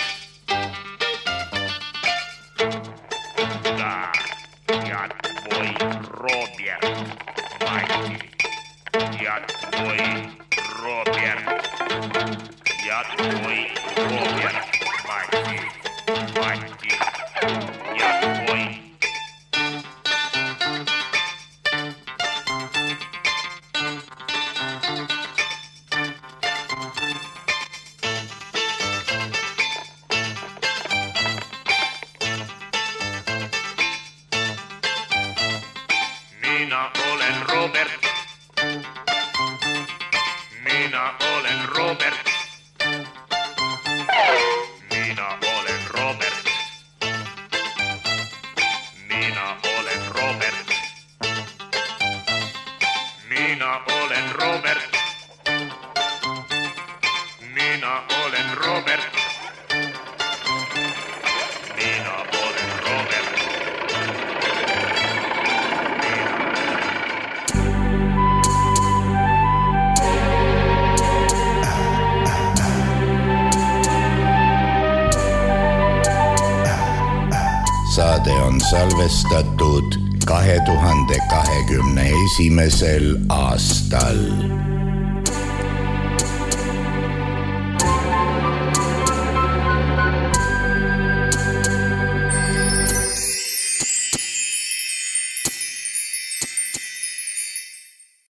Da, ja tvoj Robert. Mati. Ja tvoj Robert. Ja tvoj Robert. Mati. Mati. Ja tvoj. Mina olen Robert. Mina olen Robert. Mina olen Robert. Mina olen Robert. Mina olen Robert. Mina olen Robert. Mina olen Robert. Saade on salvestatud 2021. aastal.